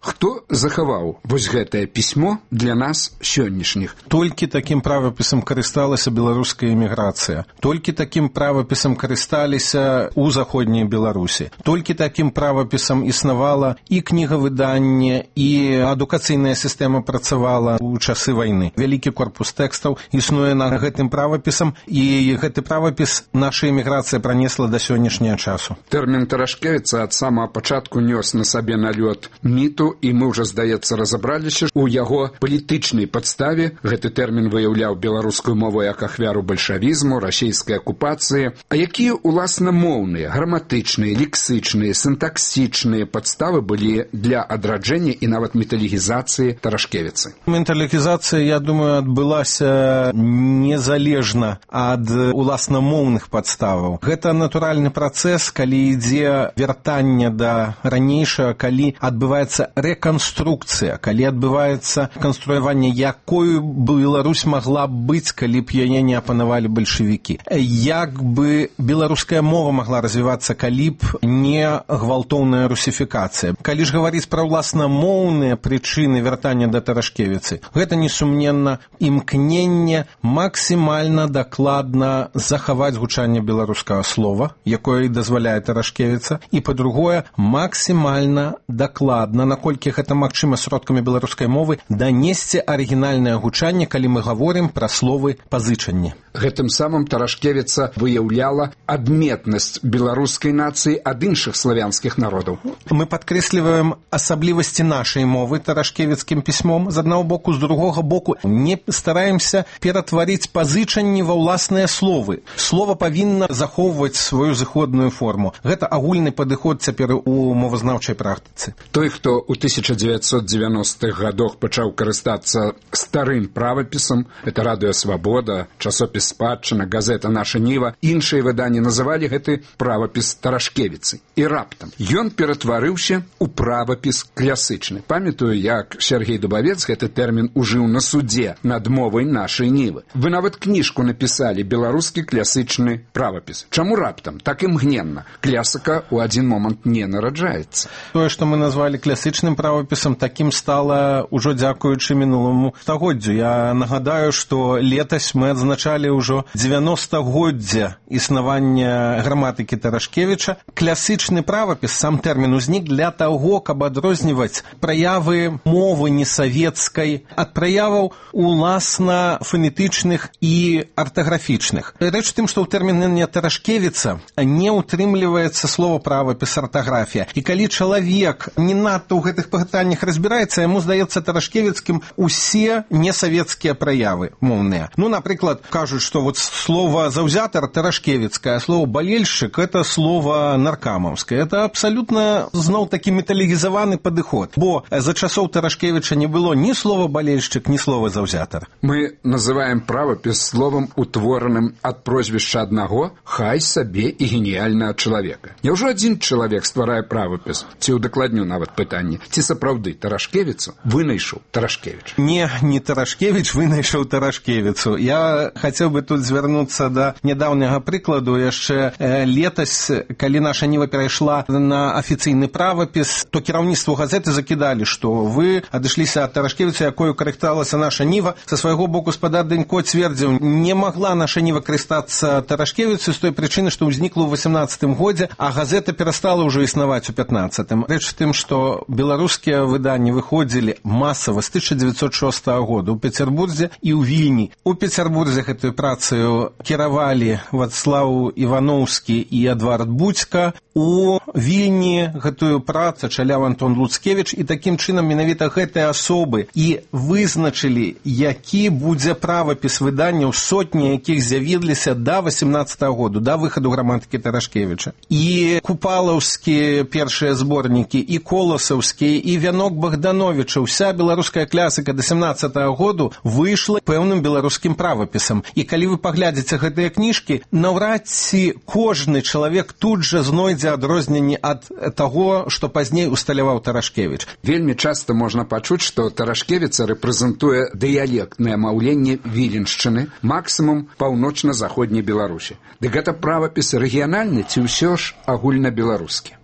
Хто захаваў вось гэтае пісьмо для нас сённяшніх? Толькі такім правапісам карысталася беларуская эміграцыя. Толькі такім правапісам карысталіся ў заходняй Беларусі. Толькі такім правапісам існавала і кнігавыданне, і адукацыйная сістэма працавала ў часы вайны. Вялікі корпус тэкстаў існуе на гэтым правапісам, і гэты правапіс наша эміграцыя пранесла да сённяшняга часу. Тэрмін Тарашкевіца ад самага пачатку нёс на сабе налёт міту, і мы ўжо, здаецца, разабраліся у яго палітычнай падставе. Гэты тэрмін выяўляў беларускую мову як ахвяру бальшавізму, расійскай акупацыі. А якія уласнамоўныя, граматычныя, лексычныя, сінтаксічныя падставы былі для адраджэння і нават металогізацыі Тарашкевіцы? Металогізацыя, я думаю, адбылася незалежна ад уласнамоўных падставаў. Гэта натуральны працэс, калі ідзе вяртанне да ранейшага, калі адбываецца рэканструкцыя, калі адбываецца канструяванне, якою Беларусь магла быць, калі б яе не апанавалі бальшавікі. Як бы беларуская мова магла развівацца, калі б не гвалтоўная русіфікацыя. Калі ж гаварыць пра ўласнамоўныя прычыны вяртання да Тарашкевіцы, гэта несумненна імкненне максімальна дакладна захаваць гучанне беларускага слова, якое дазваляе Тарашкевіца, і, па-другое, максімальна дакладна, наколькі гэта магчыма сродкамі беларускай мовы, данесці арыгінальнае гучанне, калі мы гаворым пра словы пазычанні. Гэтым самым Тарашкевіца выяўляла адметнасць беларускай нацыі ад іншых славянскіх народаў. Мы падкрэсліваем асаблівасці нашай мовы тарашкевіцкім пісьмом, з аднаго боку, з другога боку, не стараемся ператварыць пазычанні ва ўласныя словы. Слова павінна захоўваць сваю зыходную форму. Гэта агульны падыход цяпер у мовазнаўчай практыцы. Той, хто ў тысяча дзевяцьсот дзевяностых гадах пачаў карыстацца старым правапісам, это Радыё Свабода, часопіс «Спадчына», газета «Наша Ніва», іншыя выданні называлі гэты правапіс Тарашкевіцы. І раптам ён ператварыўся ў правапіс клясычны. Памятаю, як Сергей Дубавец гэты тэрмін ужыў на судзе над мовай нашай Нівы. Вы нават кніжку напісалі «Беларускі клясычны правапіс». Чаму раптам, так імгненна? Клясыка ў адзін момант не нараджаецца. Тое, што мы назвалі клясычным правапісам, такім стала ўжо дзякуючы мінуламу стагоддзю. Я нагадаю, што летась мы адзначалі ўжо дзевяностагоддзе існавання граматыкі Тарашкевіча. Клясычны правапіс, сам тэрмін узнік для таго, каб адрозніваць праявы мовы несавецкай ад праяваў уласна фонетычных і артаграфічных. Рэч у тым, што ў тэрміне Тарашкевіца не ўтрымліваецца слова правапіс, артаграфія. І калі чалавек не надта ў гэтых пытаннях разбіраецца, яму здаецца Тарашкевіцкім усе несавецкія праявы моўныя. Ну, напрыклад, кажуць, што вот слово «заўзятар» тарашкевіцкае, а слово «балельшчык» — это слово наркамаўскае. Это абсалютна зноў такі металогізаваны падыход, бо за часоў Тарашкевіча не было ні слова «балельшчык», ні слова «заўзятар». Мы называем правапіс словам, утвораным ад прозвішча аднаго, хай сабе і геніяльнага чалавека. Няўжо адзін чалавек стварае правапіс? Ці ўдакладню нават пытанне, ці сапраўды Тарашкевіцу вынайшаў Тарашкевіч? Не, не Тарашкевіч вынайшаў Тарашкевіцу. Я хацеў бы тут звярнуцца да нядаўняга прыкладу. Яшчэ летась, калі наша Ніва перайшла на афіцыйны правапіс, то кіраўніцтву газеты закідалі, што вы адышліся ад Тарашкевіца, якою карысталася наша Ніва. Са свайго боку спадар Дэнько цвердзіў, не магла наша Ніва карыстацца Тарашкевіцу з той прычыны, што ўзнікла ў васямнаццатым годзе, а газета перастала ўжо існаваць у пятнаццатым. Рэч у тым, што беларускія выданні выходзілі масава з тысяча дзевяцьсот шостага года ў Пецярбурзе і ў Вільні. У Пецярбурзе гэтую працу кіравалі Вацлаў Іваноўскі і Эдвард Будзька. У Вільні гэтую працу чаляў Антон Луцкевіч, і такім чынам менавіта гэтыя асобы і вызначылі, які будзе правапіс выданняў, сотні якіх з'явіліся да васямнаццатага году, да выхаду граматыкі Тарашкевіча. І купалаўскія першыя зборнікі, і коласаўскія, і вянок Богдановича, уся беларуская клясыка да сямнаццатага году выйшла пэўным беларускім правапісам. І калі вы паглядзіце гэтыя кніжкі, наўрад ці кожны чалавек тут жа знойдзе адрозненні ад таго, што пазней усталяваў Тарашкевіч. Вельмі часта можна пачуць, што Тарашкевіца рэпрэзентуе дыялектнае маўленне Віленшчыны, максімум паўночна-заходняй Беларусі. Дык гэта правапіс рэгіянальны ці ўсё ж агульнабеларускі?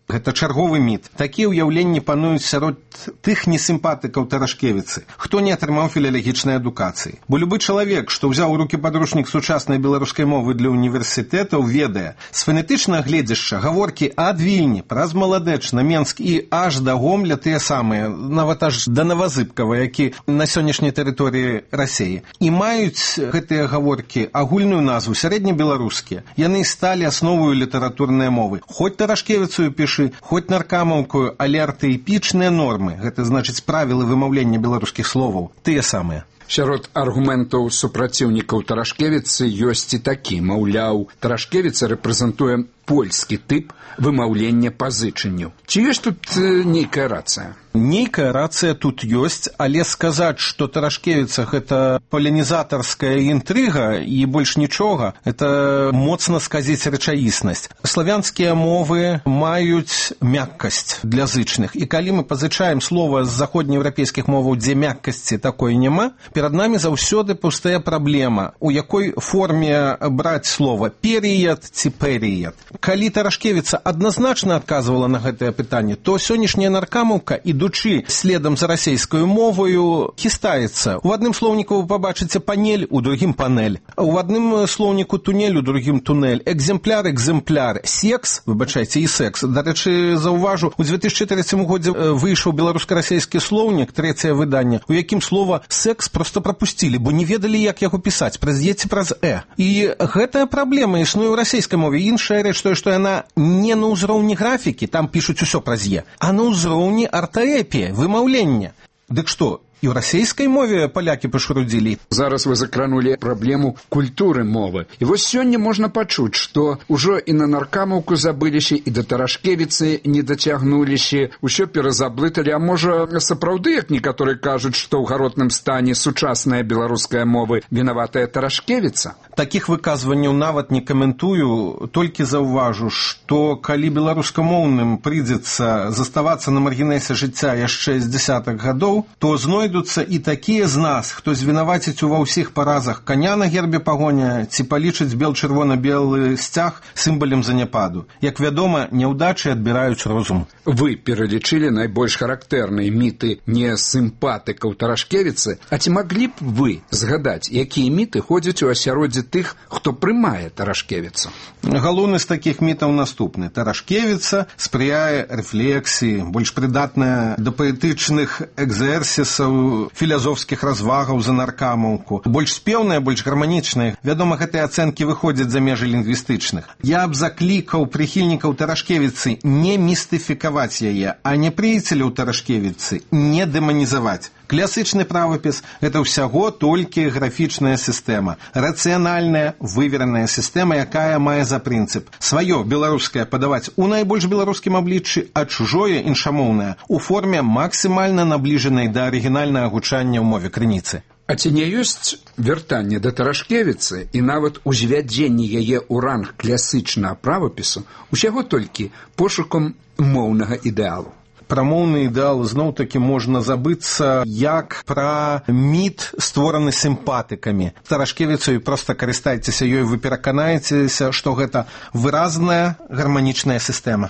Гэта чарговы міт. Такія ўяўленні пануюць сярод тых несімпатыкаў Тарашкевіцы, хто не атрымаў філалагічнай адукацыі. Бо любы чалавек, што ўзяў у рукі падручнік сучаснай беларускай мовы для універсітэтаў, ведае, з фанетычнага гледзяшча гаворкі ад Вільні, праз Маладэч, на Менск і аж да Гомля тыя самыя, нават аж да Новазыбкава, які на сённяшняй тэрыторыі Расіі. І маюць гэтыя гаворкі агульную назву сярэднебеларускія. Яны сталі асновою літаратурнай мовы. Хоць Тарашкевіцу пішы, хоць наркамаўкую, але артаіпічныя нормы, гэта значыць правілы вымаўлення беларускіх словаў, тыя самыя. Сярод аргументаў супраціўнікаў Тарашкевіцы ёсць і такі, маўляў, Тарашкевіца рэпрэзентуе польскі тып вымаўлення пазычанняў. Ці ёсць тут нейкая рацыя? Нейкая рацыя тут ёсць, але сказаць, што Тарашкевіца гэта палінізатарская інтрыга і больш нічога, это моцна сказіць рэчаіснасць. Славянскія мовы маюць мяккасць для зычных, і калі мы пазычаем слова з заходнееўрапейскіх моваў, дзе мяккасці такой няма, перад намі заўсёды пустая праблема, у якой форме браць слова перыяд ці перыяд. Калі Тарашкевіца адназначна адказвала на гэтае пытанне, то сённяшняя наркамаўка, ідучы следам за расейскую моваю, хістаецца. У адным слоўніку вы пабачыце панель, у другім панель. У адным слоўніку тунель, у другім тунель. Экземпляр, экземпляр. Секс, выбачайце, і секс. Дарэчы, заўважу, у две тысячы трэцім годзе выйшаў беларуска-расейскі слоўнік, трэцяе выданне, у якім слова секс проста прапусцілі, бо не ведалі, як яго пісаць, праз е ці праз э. І гэтая праблема існуе ў расейскай мове. Іншая рэч, тое, што яна не на ўзроўні графікі, там пішуць усё праз е, а на ўзроўні артаэпіі, вымаўлення. Дык што, і ў расейскай мове палякі пашарудзілі? Зараз вы закранулі праблему культуры мовы. І вось сёння можна пачуць, што ўжо і на наркамаўку забыліся, і да Тарашкевіцы не дацягнуліся, усё перазаблыталі, а можа, сапраўды, як некаторыя кажуць, што ў гаротным стане сучасная беларуская мова вінаватая Тарашкевіца? Такіх выказванняў нават не каментую, толькі заўважу, што калі беларускамоўным прыйдзецца заставацца на маргінесе жыцця яшчэ з дзясятых гадоў, то знойдуцца і такія з нас, хто звінаваціць ува ўсіх паразах каня на гербе пагоня ці палічыць бел-чырвона-белы сцяг сімвалем заняпаду. Як вядома, няўдачы адбіраюць розум. Вы пералічылі найбольш характэрныя міты не сімпатыкаў Тарашкевіцы, а ці маглі б вы згадаць, якія міты ходзяць у асяроддзі тых, хто прымае Тарашкевіцу? Галоўны з такіх мітаў наступны. Тарашкевіца спрыяе рэфлексіі, больш прыдатная да паэтычных экзерсісаў, філазофскіх развагаў за наркамаўку, больш спеўная, больш гарманічная. Вядома, гэтыя ацэнкі выходзяць за межы лінгвістычных. Я б заклікаў прыхільнікаў Тарашкевіцы не містыфікаваць яе, а не прыяцеляў Тарашкевіцы не дэманізаваць. Класычны правапіс – гэта ўсяго толькі графічная сістэма, рацыянальная, вывераная сістэма, якая мае за прынцып сваё беларускае падаваць у найбольш беларускім абліччы, а чужое іншамоўнае у форме максімальна набліжанай да арыгінальнага гучання ў мове крыніцы. А ці не ёсць вяртанне да Тарашкевіцы і нават узвядзенне яе ў ранг класычнага правапісу усяго толькі пошукам моўнага ідэалу? Пра моўны ідэал зноў-такі можна забыцца як пра міт, створаны сімпатыкамі. Тарашкевіцу і проста карыстайцеся ёй, вы пераканаецеся, што гэта выразная гарманічная сістэма.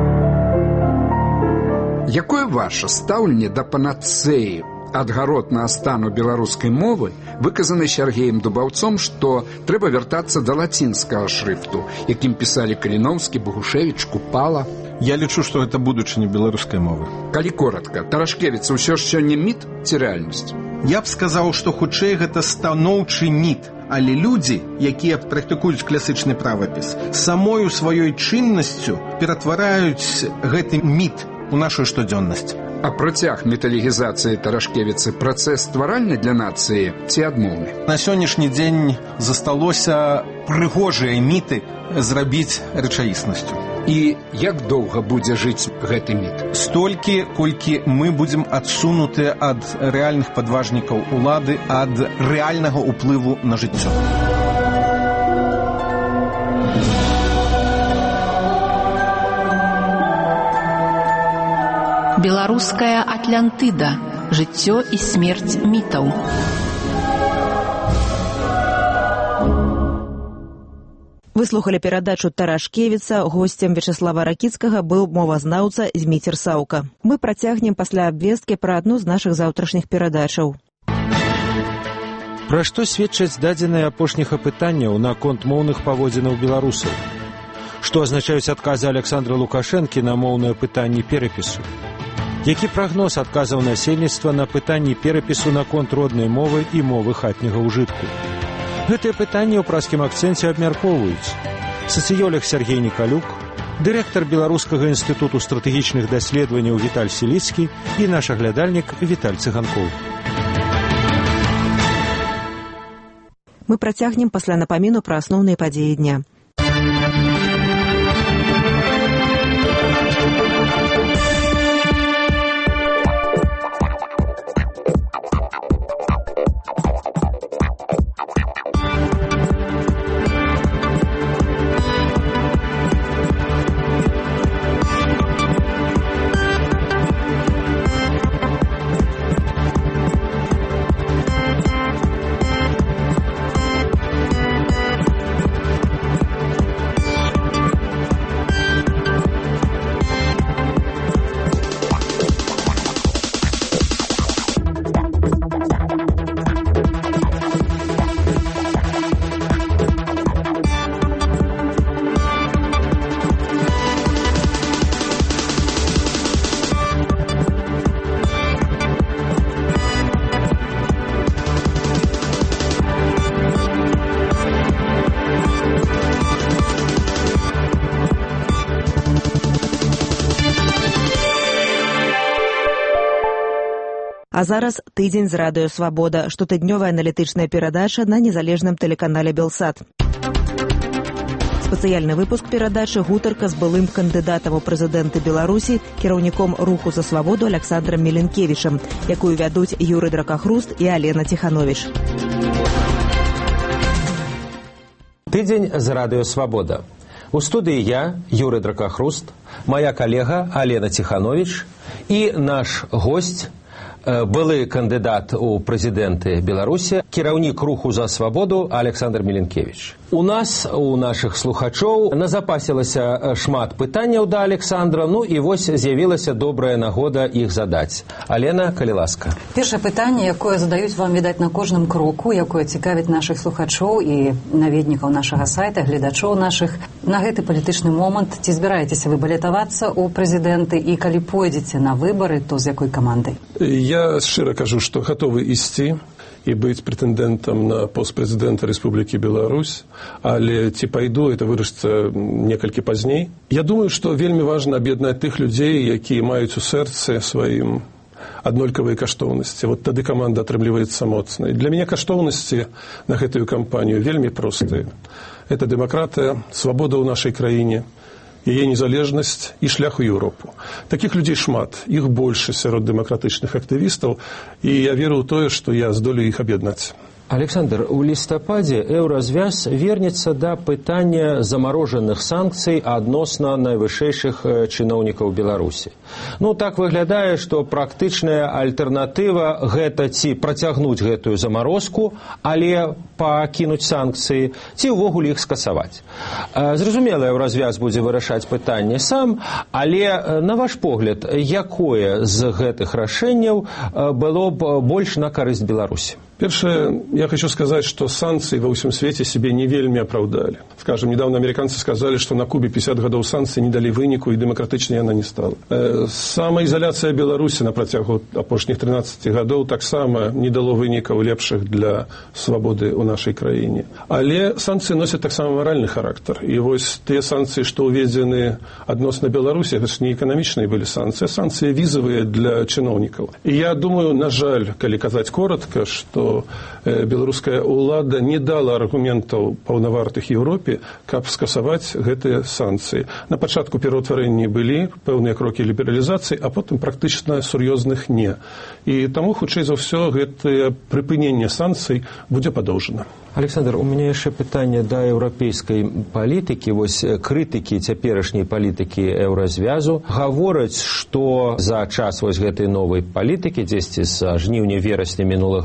Якое ваша стаўленне да панацэі адгаротнага стану беларускай мовы, выказаны Сергеем Дубаўцом, што трэба вяртацца да лацінскага шрыфту, якім пісалі Каліноўскі, Багушевіч, Купала? Я лічу, што гэта будучыня беларускай мовы. Калі коротка, Тарашкевіца ўсё ж сёння міт ці рэальнасць? Я б сказаў, што хутчэй гэта станоўчы міт, але людзі, якія практыкуюць класычны правапіс, самою сваёй чыннасцю ператвараюць гэты міт у нашу штодзённасць. А працяг металігізацыі Тарашкевіцы працэс стваральны для нацыі ці адмоўны? На сённяшні дзень засталося прыгожыя міты зрабіць рэчаіснасцю. І як доўга будзе жыць гэты міт? Столькі, колькі мы будзем адсунутыя ад рэальных падважнікаў улады, ад рэальнага ўплыву на жыццё. Беларуская Атлантыда. Жыццё і смерць мітаў. Вы слухали перадачу «Тарашкевіца». Гостем Вячеслава Ракіцкага был мовазнаўца Зміцер Саўка. Мы працягнем пасля абвесткі пра адну з нашых заўтрашніх перадачаў. Пра што сведчаць дадзеныя апошніх апытанняў наконт моўных паводзінаў беларусаў? Што азначаюць адказы Александра Лукашэнкі на моўныя пытанні перапісу? Які прагноз адказаў насельніцтва на пытанні перапісу наконт роднай мовы і мовы хатняга ўжытку? Гэтыя пытанні ў праскім акцэнце абмяркоўваюць сацыёлог Сергей Николюк, дырэктар Беларускага інстытуту стратэгічных даследаванняў Віталь Селіцкі і наш аглядальнік Віталь Цыганкоў. Мы працягнем пасля напаміну пра асноўныя падзеі дня. А зараз тыдзень з радыё «Свабода», штотыднёвая аналітычная перадача на незалежным тэлеканале «Белсат». Спецыяльны выпуск перадачы гутарка з былым кандыдатам у прэзідэнты Беларусі, кіраўніком руху за свабоду Александром Меленкевічем, якую вядуць Юры Дракахруст і Алена Ціхановіч. Тыдзень з радыё «Свабода». У студыі я, Юры Дракахруст, моя калега Алена Ціхановіч і наш госць, былы кандыдат у прэзідэнты Беларусі, кіраўнік руху за свабоду Александр Меленкевіч. У нас, у нашых слухачоў, назапасілася шмат пытанняў да Александра, ну і вось з'явілася добрая нагода іх задаць. Алена, калі ласка. Першае пытанне, якое задаюць вам, відаць, на кожным кроку, якое цікавіць нашых слухачоў і наведнікаў нашага сайта, гледачоў нашых. На гэты палітычны момант, ці збіраецеся вы балятавацца ў прэзідэнты і калі пойдзеце на выбары, то з якой камандай? Я шчыра кажу, што гатовы ісці і быць прэтэндэнтам на пост прэзідэнта Рэспублікі Беларусь, але ці пайду, это вырашыцца некалькі пазней. Я думаю, што вельмі важна аб'яднаць тых людзей, якія маюць у сэрцы сваім аднолькавыя каштоўнасці. Вот тады каманда атрымліваецца моцнай. Для мяне каштоўнасці на гэтую кампанію вельмі простыя. Это дэмакратыя, свабода ў нашай краіне, яе незалежнасць і шлях у Еўропу. Такіх людзей шмат, іх больш сярод дэмакратычных актывістаў, і я веру ў тое, што я здолею іх аб'яднаць. Александр, у лістападзе еўразвяз вернецца да пытання замарожаных санкцый адносна найвышэйшых чыноўнікаў Беларусі. Ну, так выглядае, што практычная альтэрнатыва гэта ці працягнуць гэтую замарозку, але пакінуць санкцыі, ці ўвогуле іх скасаваць. Зразумела, еўразвяз будзе вырашаць пытанне сам, але, на ваш погляд, якое з гэтых рашэнняў было б больш на карысць Беларусі? Первое, я хочу сказать, что санкции во всем свете себе не вельми оправдали. Скажем, недавно американцы сказали, что на Кубе пятьдесят годов санкций не дали вынику, и демократичной она не стала. Э, самоизоляция Беларуси на протягу апошніх тринадцати годов так само не дало выников лепших для свободы у нашей краине. Але санкции носят так само моральный характер. И вот те санкции, что уведены относно Беларуси, это же не экономичные были санкции, а санкции визовые для чиновников. И я думаю, на жаль, коли казать коротко, что беларуская ўлада не дала аргументаў паўнавартых Еўропе, каб скасаваць гэтыя санкцыі. На пачатку пераўтварэння былі пэўныя крокі лібералізацыі, а потым практычна сур'ёзных не. І таму, хутчэй за ўсё, гэтае прыпыненне санкцый будзе падоўжана. Александр, у меня еще питание до европейской политики. Вось критики цяперашняй политики еўразвязу гавораць, что за час вось гэтай новой политики, дзесьці з жніўня-верасня мінулага году,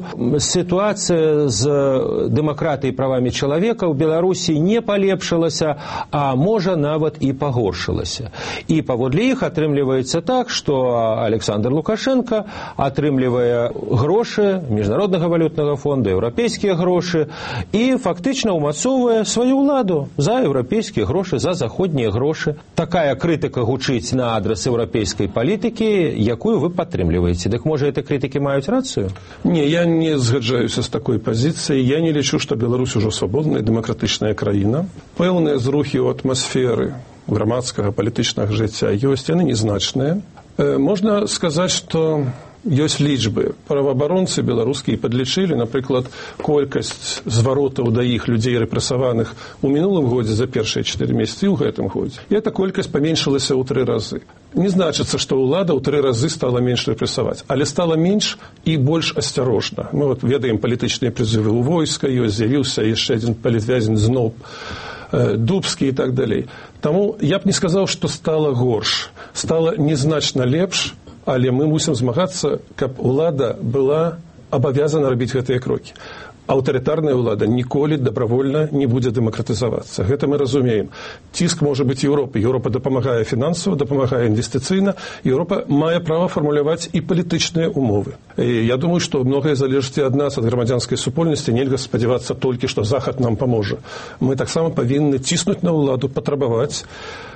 ситуация с демократией и правами человека в Беларуси не полепшилася, а может нават и погоршилася. И паводле іх атрымліваецца так, что Александр Лукашенко, атрымлівая грошы Международного валютного фонда, европейские грошы, и фактично умацоўвае свою ўладу за европейские грошы, за заходние грошы. Такая критика гучыць на адрес европейской политики, якую вы падтрымліваеце. Так может, эти критики маюць рацию? Не, я не згаджаюся з такой позицией. Я не лічу, что Беларусь уже свободная, демократичная краіна. Пэўныя зрухи у атмосферы грамадскага палітычнага жыцця ёсць, яны незначныя. Можна сказаць, што ёсць лічбы. Праваабаронцы беларускія падлічылі, напрыклад, колькасць зваротаў да іх людзей рэпрэсаваных у мінулым годзе за першыя чатыры месяцы і ў гэтым годзе. І эта колькасць паменшылася ў тры разы. Не значыцца, што ўлада ў тры разы стала менш рэпрэсаваць, але стала менш і больш асцярожна. Мы вот ведаем палітычныя прызывы ў войска, ёсць з'явіўся яшчэ адзін палітвязень зноў, Дубскі і так далей. Таму я б не сказаў, што стала горш. Стала незначна лепш, але мы мусім змагацца, каб улада была абавязана рабіць гэтыя крокі. Аўтарытарная ўлада ніколі добровольна не будзе дэмакратызавацца. Гэта мы разумеем. Ціск можа быць Еўропы. Еўропа дапамагае фінансава, дапамагае інвестыцыйна. Еўропа мае права фармуляваць і палітычныя умовы. І я думаю, што многае залежыць ад нас, ад грамадзянскай супольнасці. Нельга спадзявацца толькі, што Захад нам паможа. Мы таксама павінны ціснуць на ўладу, патрабаваць.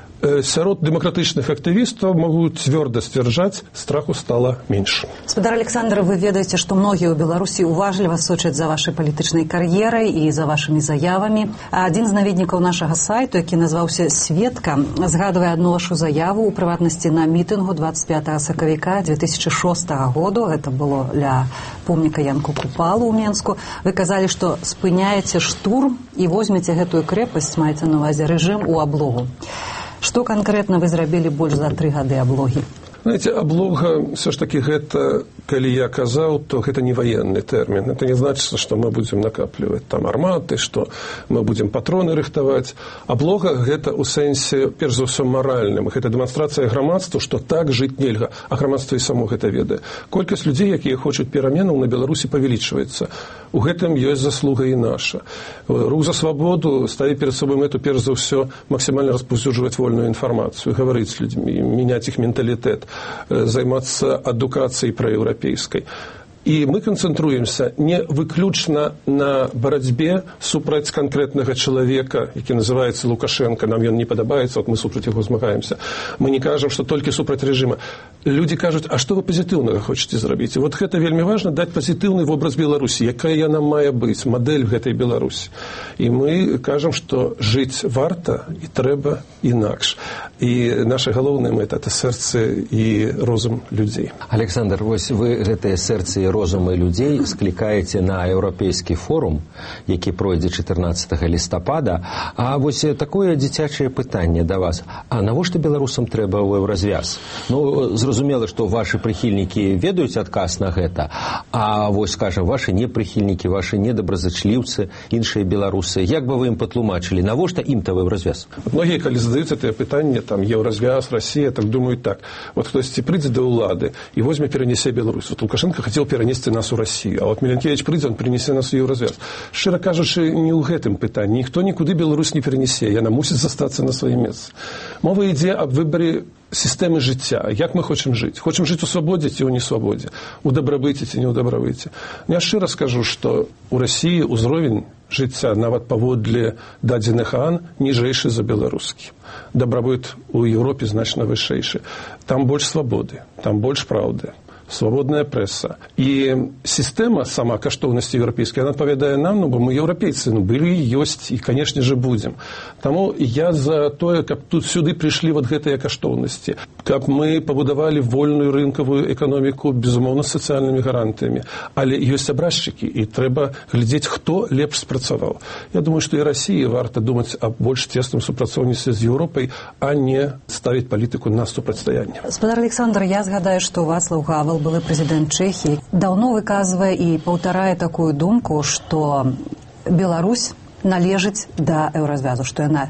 Сярод дэмакратычных актывістаў могу цвёрда сцвярджаць, страху стала менш. Гаспадар Александр, вы ведаеце, што многія ў Беларусі уважліва сочаць за вашай палітычнай кар'ерай і за вашымі заявамі. А адзін з наведнікаў нашага сайту, які назваўся «Светка», згадвае адну вашу заяву, у прыватнасці на мітынгу двадцать пятого сакавіка две тысячи шостого году, гэта было ля помніка Янку Купалу ў Менску. Вы казалі, што спыняеце штурм і возьмеце гэтую крэпасць, маеце на ўвазе рэжым, у аблогу. Што канкрэтна вы зрабілі больш за тры гады аблогі? Знаете, облога, все ж таки, гэта, калі я казаў, то гэта не военный тэрмін. Это не значит, что мы будем накапливать там арматы, что мы будем патроны рыхтаваць. Облога гэта у сэнсе, перш за ўсё, маральным. Гэта дэманстрацыя грамадству, что так жыць нельга, а грамадство і само гэта ведае. Колькасць людзей, якія хочуць пераменаў, на Беларусі павялічваецца. У гэтым ёсць заслуга і наша. Рух за свабоду ставіць перед собой мэту, перш за ўсё, максимально распаўсюджваць вольную інфармацыю, гаварыць з людзьмі, мяняць іх менталітэт, займацца адукацыяй праеўрапейскай. І мы канцэнтруемся не выключна на барацьбе супраць канкрэтнага чалавека, які называецца Лукашенко, нам ён не падабаецца, вот мы супраць яго змагаемся. Мы не кажам, што толькі супраць рэжыма. Людзі кажуць, а што вы пазітыўнага хочаце зрабіць? І вот гэта вельмі важна, даць пазітыўны вобраз Беларусі, якая яна мае быць, мадэль гэтай Беларусі. І мы кажам, што жыць варта і трэба інакш. І наша галоўная мэта – это сэрцы і розум людзей. Александр, вось вы гэтыя сэрцы і розумы людзей склікаеце на еўрапейскі форум, які пройдзе чатырнаццатага лістапада. А вось такое дзіцячае пытанне да вас. А навошта беларусам трэба ў еўразвяз? Ну, зразумела, што вашы прыхільнікі ведаюць адказ на гэта, а вось, скажам, вашы непрыхільнікі, вашы недобразачліўцы, іншыя беларусы, як бы вы ім патлумачылі, навошта ім-то еўразвяз? Многія, калі задаюць гэтае пытанне, там, еўразвяз, Расія, так думаюць так. Вот хтосьці прыйдзе да ўлады і возьме перанесе Беларусь. Вот Лукашенко хотел перанесці нас у Россию, а вот Миленкевич прыйдзе, он перенесе нас у еўразвяз. Шчыра кажучы, не ў гэтым пытанні. Ніхто нікуды Беларусь не перенесе, яна мусіць застацца на сваім месцы. Мова ідзе аб выбары сістэмы жыцця. Як мы хочам жыць? Хочам жыць у свабодзе ці ў несвабодзе? У дабрабыце ці не ў дабрабыце? Я шчыра скажу, што ў Расіі ўзровень жыцця нават паводле дадзеных ААН ніжэйшы за беларускі. Дабрабыт у Еўропе значна вышэйшы. Там больш свабоды, там больш праўды. Свободная пресса. И система сама каштоўнасці еўрапейская, она адпавядае нам, ну, бо мы еўрапейцы, ну, былі, ёсць і, конечно же, будем. Таму я за тое, каб тут сюды прыйшлі вот гэтыя каштоўнасці, каб мы пабудавалі вольную рынкавую эканоміку, безумоўна, з сацыяльнымі гарантыямі. Але ёсць абразчыкі, і трэба глядзець, хто лепш спрацаваў. Я думаю, што і Расіі варта думаць аб больш цесным супрацоўніцтве з Еўропай, а не ставіць палітыку на супрацьстаянне. Гаспадар Александр, я згадаю, што Вацлаў Гавел, былы прэзідэнт Чэхіі, даўно выказвае і паўтарае такую думку, што Беларусь належыць да еўразвязу, што яна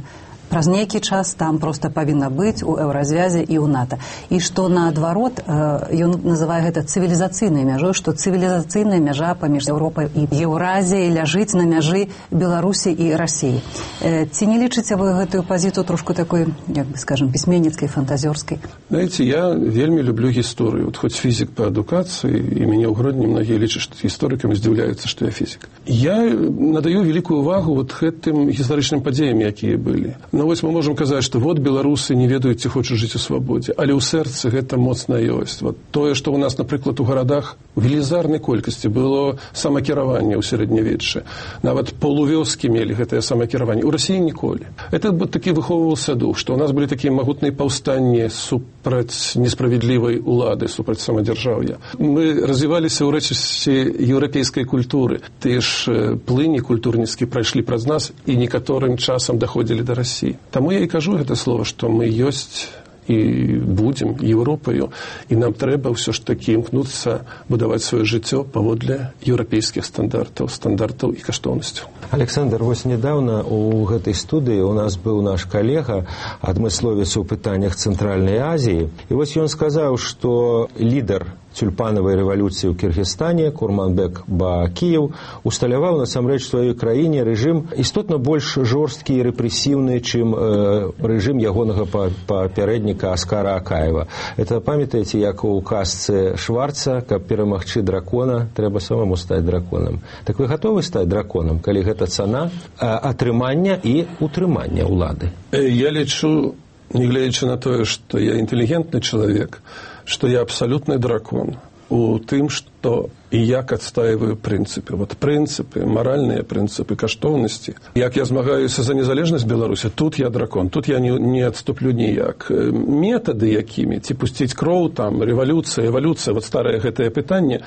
праз нейкі час там проста павінна быць у еўразвязе і ў НАТО. І што наадварот, ён называе гэта цывілізацыйнай мяжой, што цывілізацыйная мяжа паміж Еўропай і Еўразіяй ляжыць на мяжы Беларусі і Расіі. Ці не лічыце вы гэтую пазіцыю трошку такой, як бы скажем, пісьменніцкай, фантазёрскай? Знаете, я вельмі люблю гісторыю. Вот хоть фізік па адукацыі, і мяне ў Гродні многія лічаць, што гісторыкам здзіўляюцца, што я фізік. Я надаю великую увагу вот гэтым гістарычным падзеям, якія былі. Ну, вось мы можам казаць, што вот беларусы не ведаюць, ці хочуць жыць у свабодзе, але ў сэрцы гэта моцна ёсць. Вот тое, што ў нас, напрыклад, у гарадах у велізарнай колькасці было самакіраванне ў сярэднявеччы. Нават полувёскі мелі гэтае самакіраванне. У Расіі ніколі. Это вот такі выхоўваўся дух, што ў нас былі такія магутныя паўстанні супраць несправядлівай улады, супраць самадзяржаўя. Мы развіваліся ў рэчысці еўрапейскай культуры. Тыя ж плыні культурніцкі прайшлі праз нас і некаторым часам даходзілі да Расіі. Таму я і кажу гэта слова, што мы ёсць і будзем Еўропаю, і нам трэба ўсё ж такі імкнуцца будаваць сваё жыццё паводле еўрапейскіх стандартаў, стандартаў і каштоўнасцяў. Александр, вось недавно у гэтай студыі у нас быў наш калега, адмысловец у пытаннях Цэнтральнай Азіі, і вось ён сказаў, што лідар тюльпанавай рэвалюцыі ў Кіргізстане Курманбек Баакіев усталяваў насамрэч сваёй краіне рэжым істотна больш жорсткі і рэпрэсіўны, чым э, рэжым ягонага папярэдніка Аскара Акаева. Это памятаеце, як у казцы Шварца, каб перамагчы дракона, трэба самому стаць драконам. Так вы гатовы стаць драконам, калі гэта цана э, атрымання і утрымання ўлады? Я лічу, не глядзячы на тое, што я інтэлігентны чалавек, што я абсалютны дракон у тым, што і як адстаиваю прынцыпы. Вот прынцыпы, маральныя прынцыпы, каштоўнасці. Як я змагаюся за незалежнасць Беларусі, тут я дракон, тут я не, не адступлю ніяк. Метады якімі, ці пусціць кроў, там, рэвалюцыя, эвалюцыя, вот старае гэтае пытанне,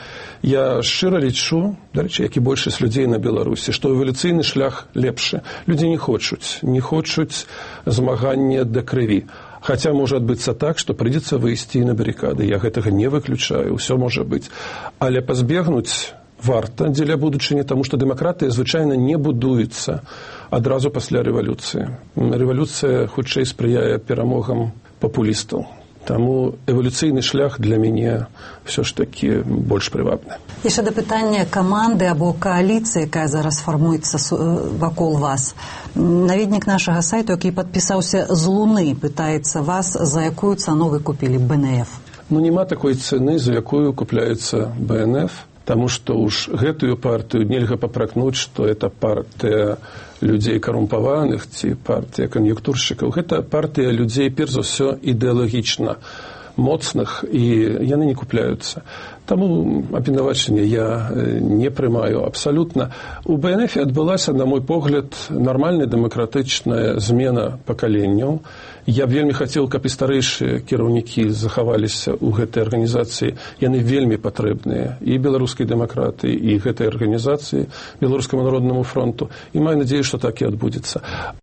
я шчыра лічу, дарэчы, як і большасць людзей на Беларусі, што эвалюцыйны шлях лепшы. Людзі не хочуць, не хочуць змагання да крыві. Хаця можа адбыцца так, што прыйдзецца выйсці на баррикады. Я гэтага не выключаю, ўсё можа быць. Але пазбегнуць варта дзеля будучыні, таму што дэмакратыя звычайна не будуецца адразу пасля рэвалюцыі. Рэвалюцыя хутчэй спрыяе перамогам папулістаў. Таму эвалюцыйны шлях для мяне ўсё ж такі больш прывабны. Яшчэ да пытання каманды або кааліцыі, якая зараз фармуецца вакол вас. Наведнік нашага сайту, які падпісаўся з Луны, пытаецца вас, за якую цану вы купілі бэ эн эф? Ну, няма такой цэны, за якую купляецца бэ эн эф, таму што ўж гэтую партыю нельга папракнуць, што это партыя людзей карумпаваных ці партыя кан'юнктуршчыкаў. Гэта партыя людзей, перш за ўсё, ідэалагічна моцных, і яны не купляюцца. Таму абвінавачанне я не прымаю абсалютна. У бэ эн эф адбылася, на мой погляд, нармальная дэмакратычная змена пакаленняў. Я б вельмі хацеў, каб і старэйшыя кіраўнікі захаваліся ў гэтай арганізацыі. Яны вельмі патрэбныя і беларускай дэмакратыі, і гэтай арганізацыі, Беларускаму народнаму фронту. І маю надзею, што так і адбудзецца.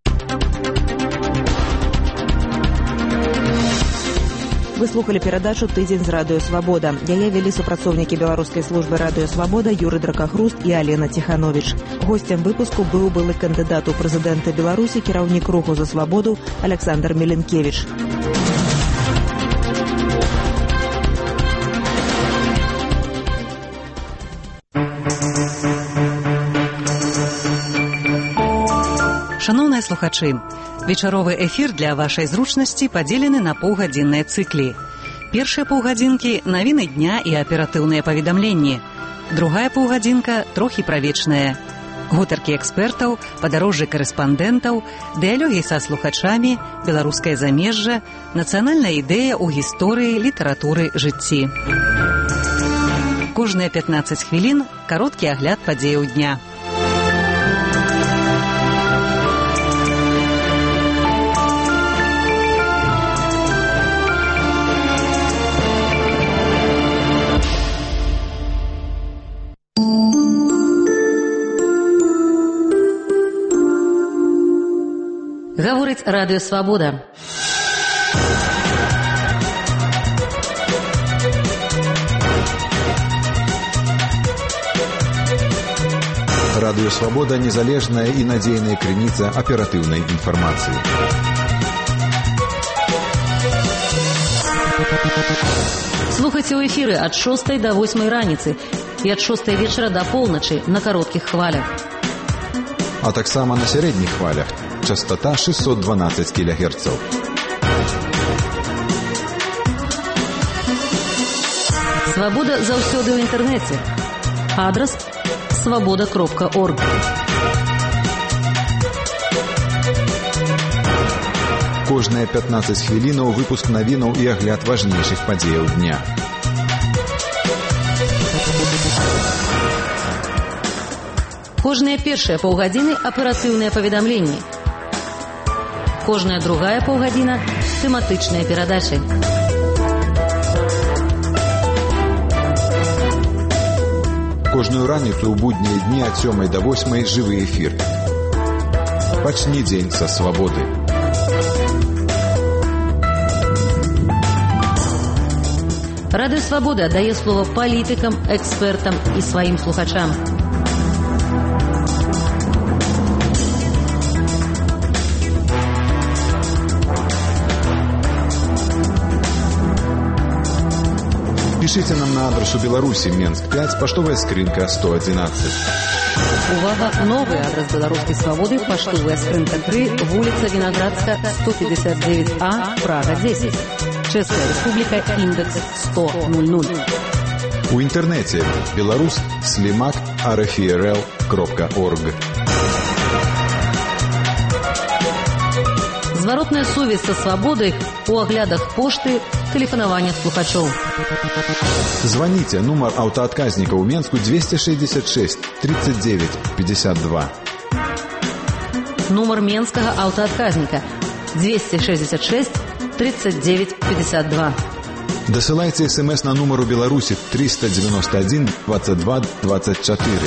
Вы слухали перадачу «Тыдзень з радыё Свабода». Яе вялі супрацоўнікі беларускай службы радыё Свабода Юрый Дракахруст і Алена Ціхановіч. Госцем выпуску быў былы кандыдат у прэзідэнта Беларусі, кіраўнік руху за свабоду Александр Меленкевич. Шановныя слухачы, вечаровы эфір для вашай зручнасці падзелены на паўгадзінныя цыклі. Першыя паўгадзінкі – навіны дня і аператыўныя паведамленні. Другая паўгадзінка – трохі правечная. Гутаркі экспертаў, падарожжы карэспандэнтаў, дыялогі са слухачамі, беларускае замежжа, нацыянальная ідэя ў гісторыі, літаратуры, жыцці. Кожныя пятнаццаць хвілін – кароткі агляд падзеяў дня. Гаворыць радыё Свабода. Радыё Свабода — незалежная і надзейная крыніца аператыўнай інфармацыі. Слухайте ў эфіры ад шостай да восьмай раніцы і ад шостай вечара да поўначы на кароткіх хвалях. А таксама на сярэдніх хвалях. Частота шестьсот двенадцать килогерцев. Свабода заўсёды ў інтэрнэце. Адрас свабода кропка орг. Кожныя пятнадцать хвілінаў выпуск навінаў і агляд важнейшых падзеяў дня. Кожныя першыя паўгадзіны аператыўныя паведамленні. Кожная другая паўгадзіна тэматычныя перадачы. Кожную раніцу ў буднія дні ад сёмай да восьмай жывы эфір. Пачні дзень са свабоды. Радыё Свабода аддае слова палітыкам, экспертам і сваім слухачам. Пишите нам на адресу Беларуси, Менск пять, поштовая скринка сто одиннадцать. Увага, новый адрес Белорусской Свободы, поштовая скринка три, улица Виноградска, сто пятьдесят девять А, Прага десять. Чешская Республика, индекс сто ноль. У интернете беларус слимак арфрл кропка орг. Зворотная сувязь со свободой у оглядах пошты, телефонования слухачоў. Звоните, номер автоотказника у Менску двести шестьдесят шесть тридцать девять пятьдесят два. Номер Менского автоотказника двести шестьдесят шесть тридцать девять пятьдесят два. Досылайте смс на номер у Беларуси триста девяносто один двадцать два двадцать четыре.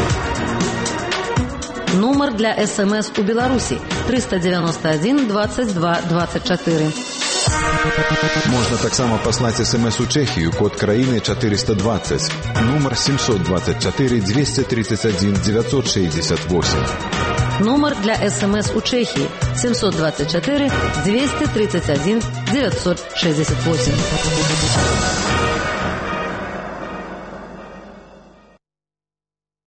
Номер для СМС у Беларуси триста девяносто один двадцать два двадцать четыре. Можно таксама паслаць смс у Чехию, код краины четыреста двадцать, номер семьсот двадцать четыре двести тридцать один девятьсот шестьдесят восемь. Номер для СМС у Чехии семьсот двадцать четыре двести тридцать один девятьсот шестьдесят восемь.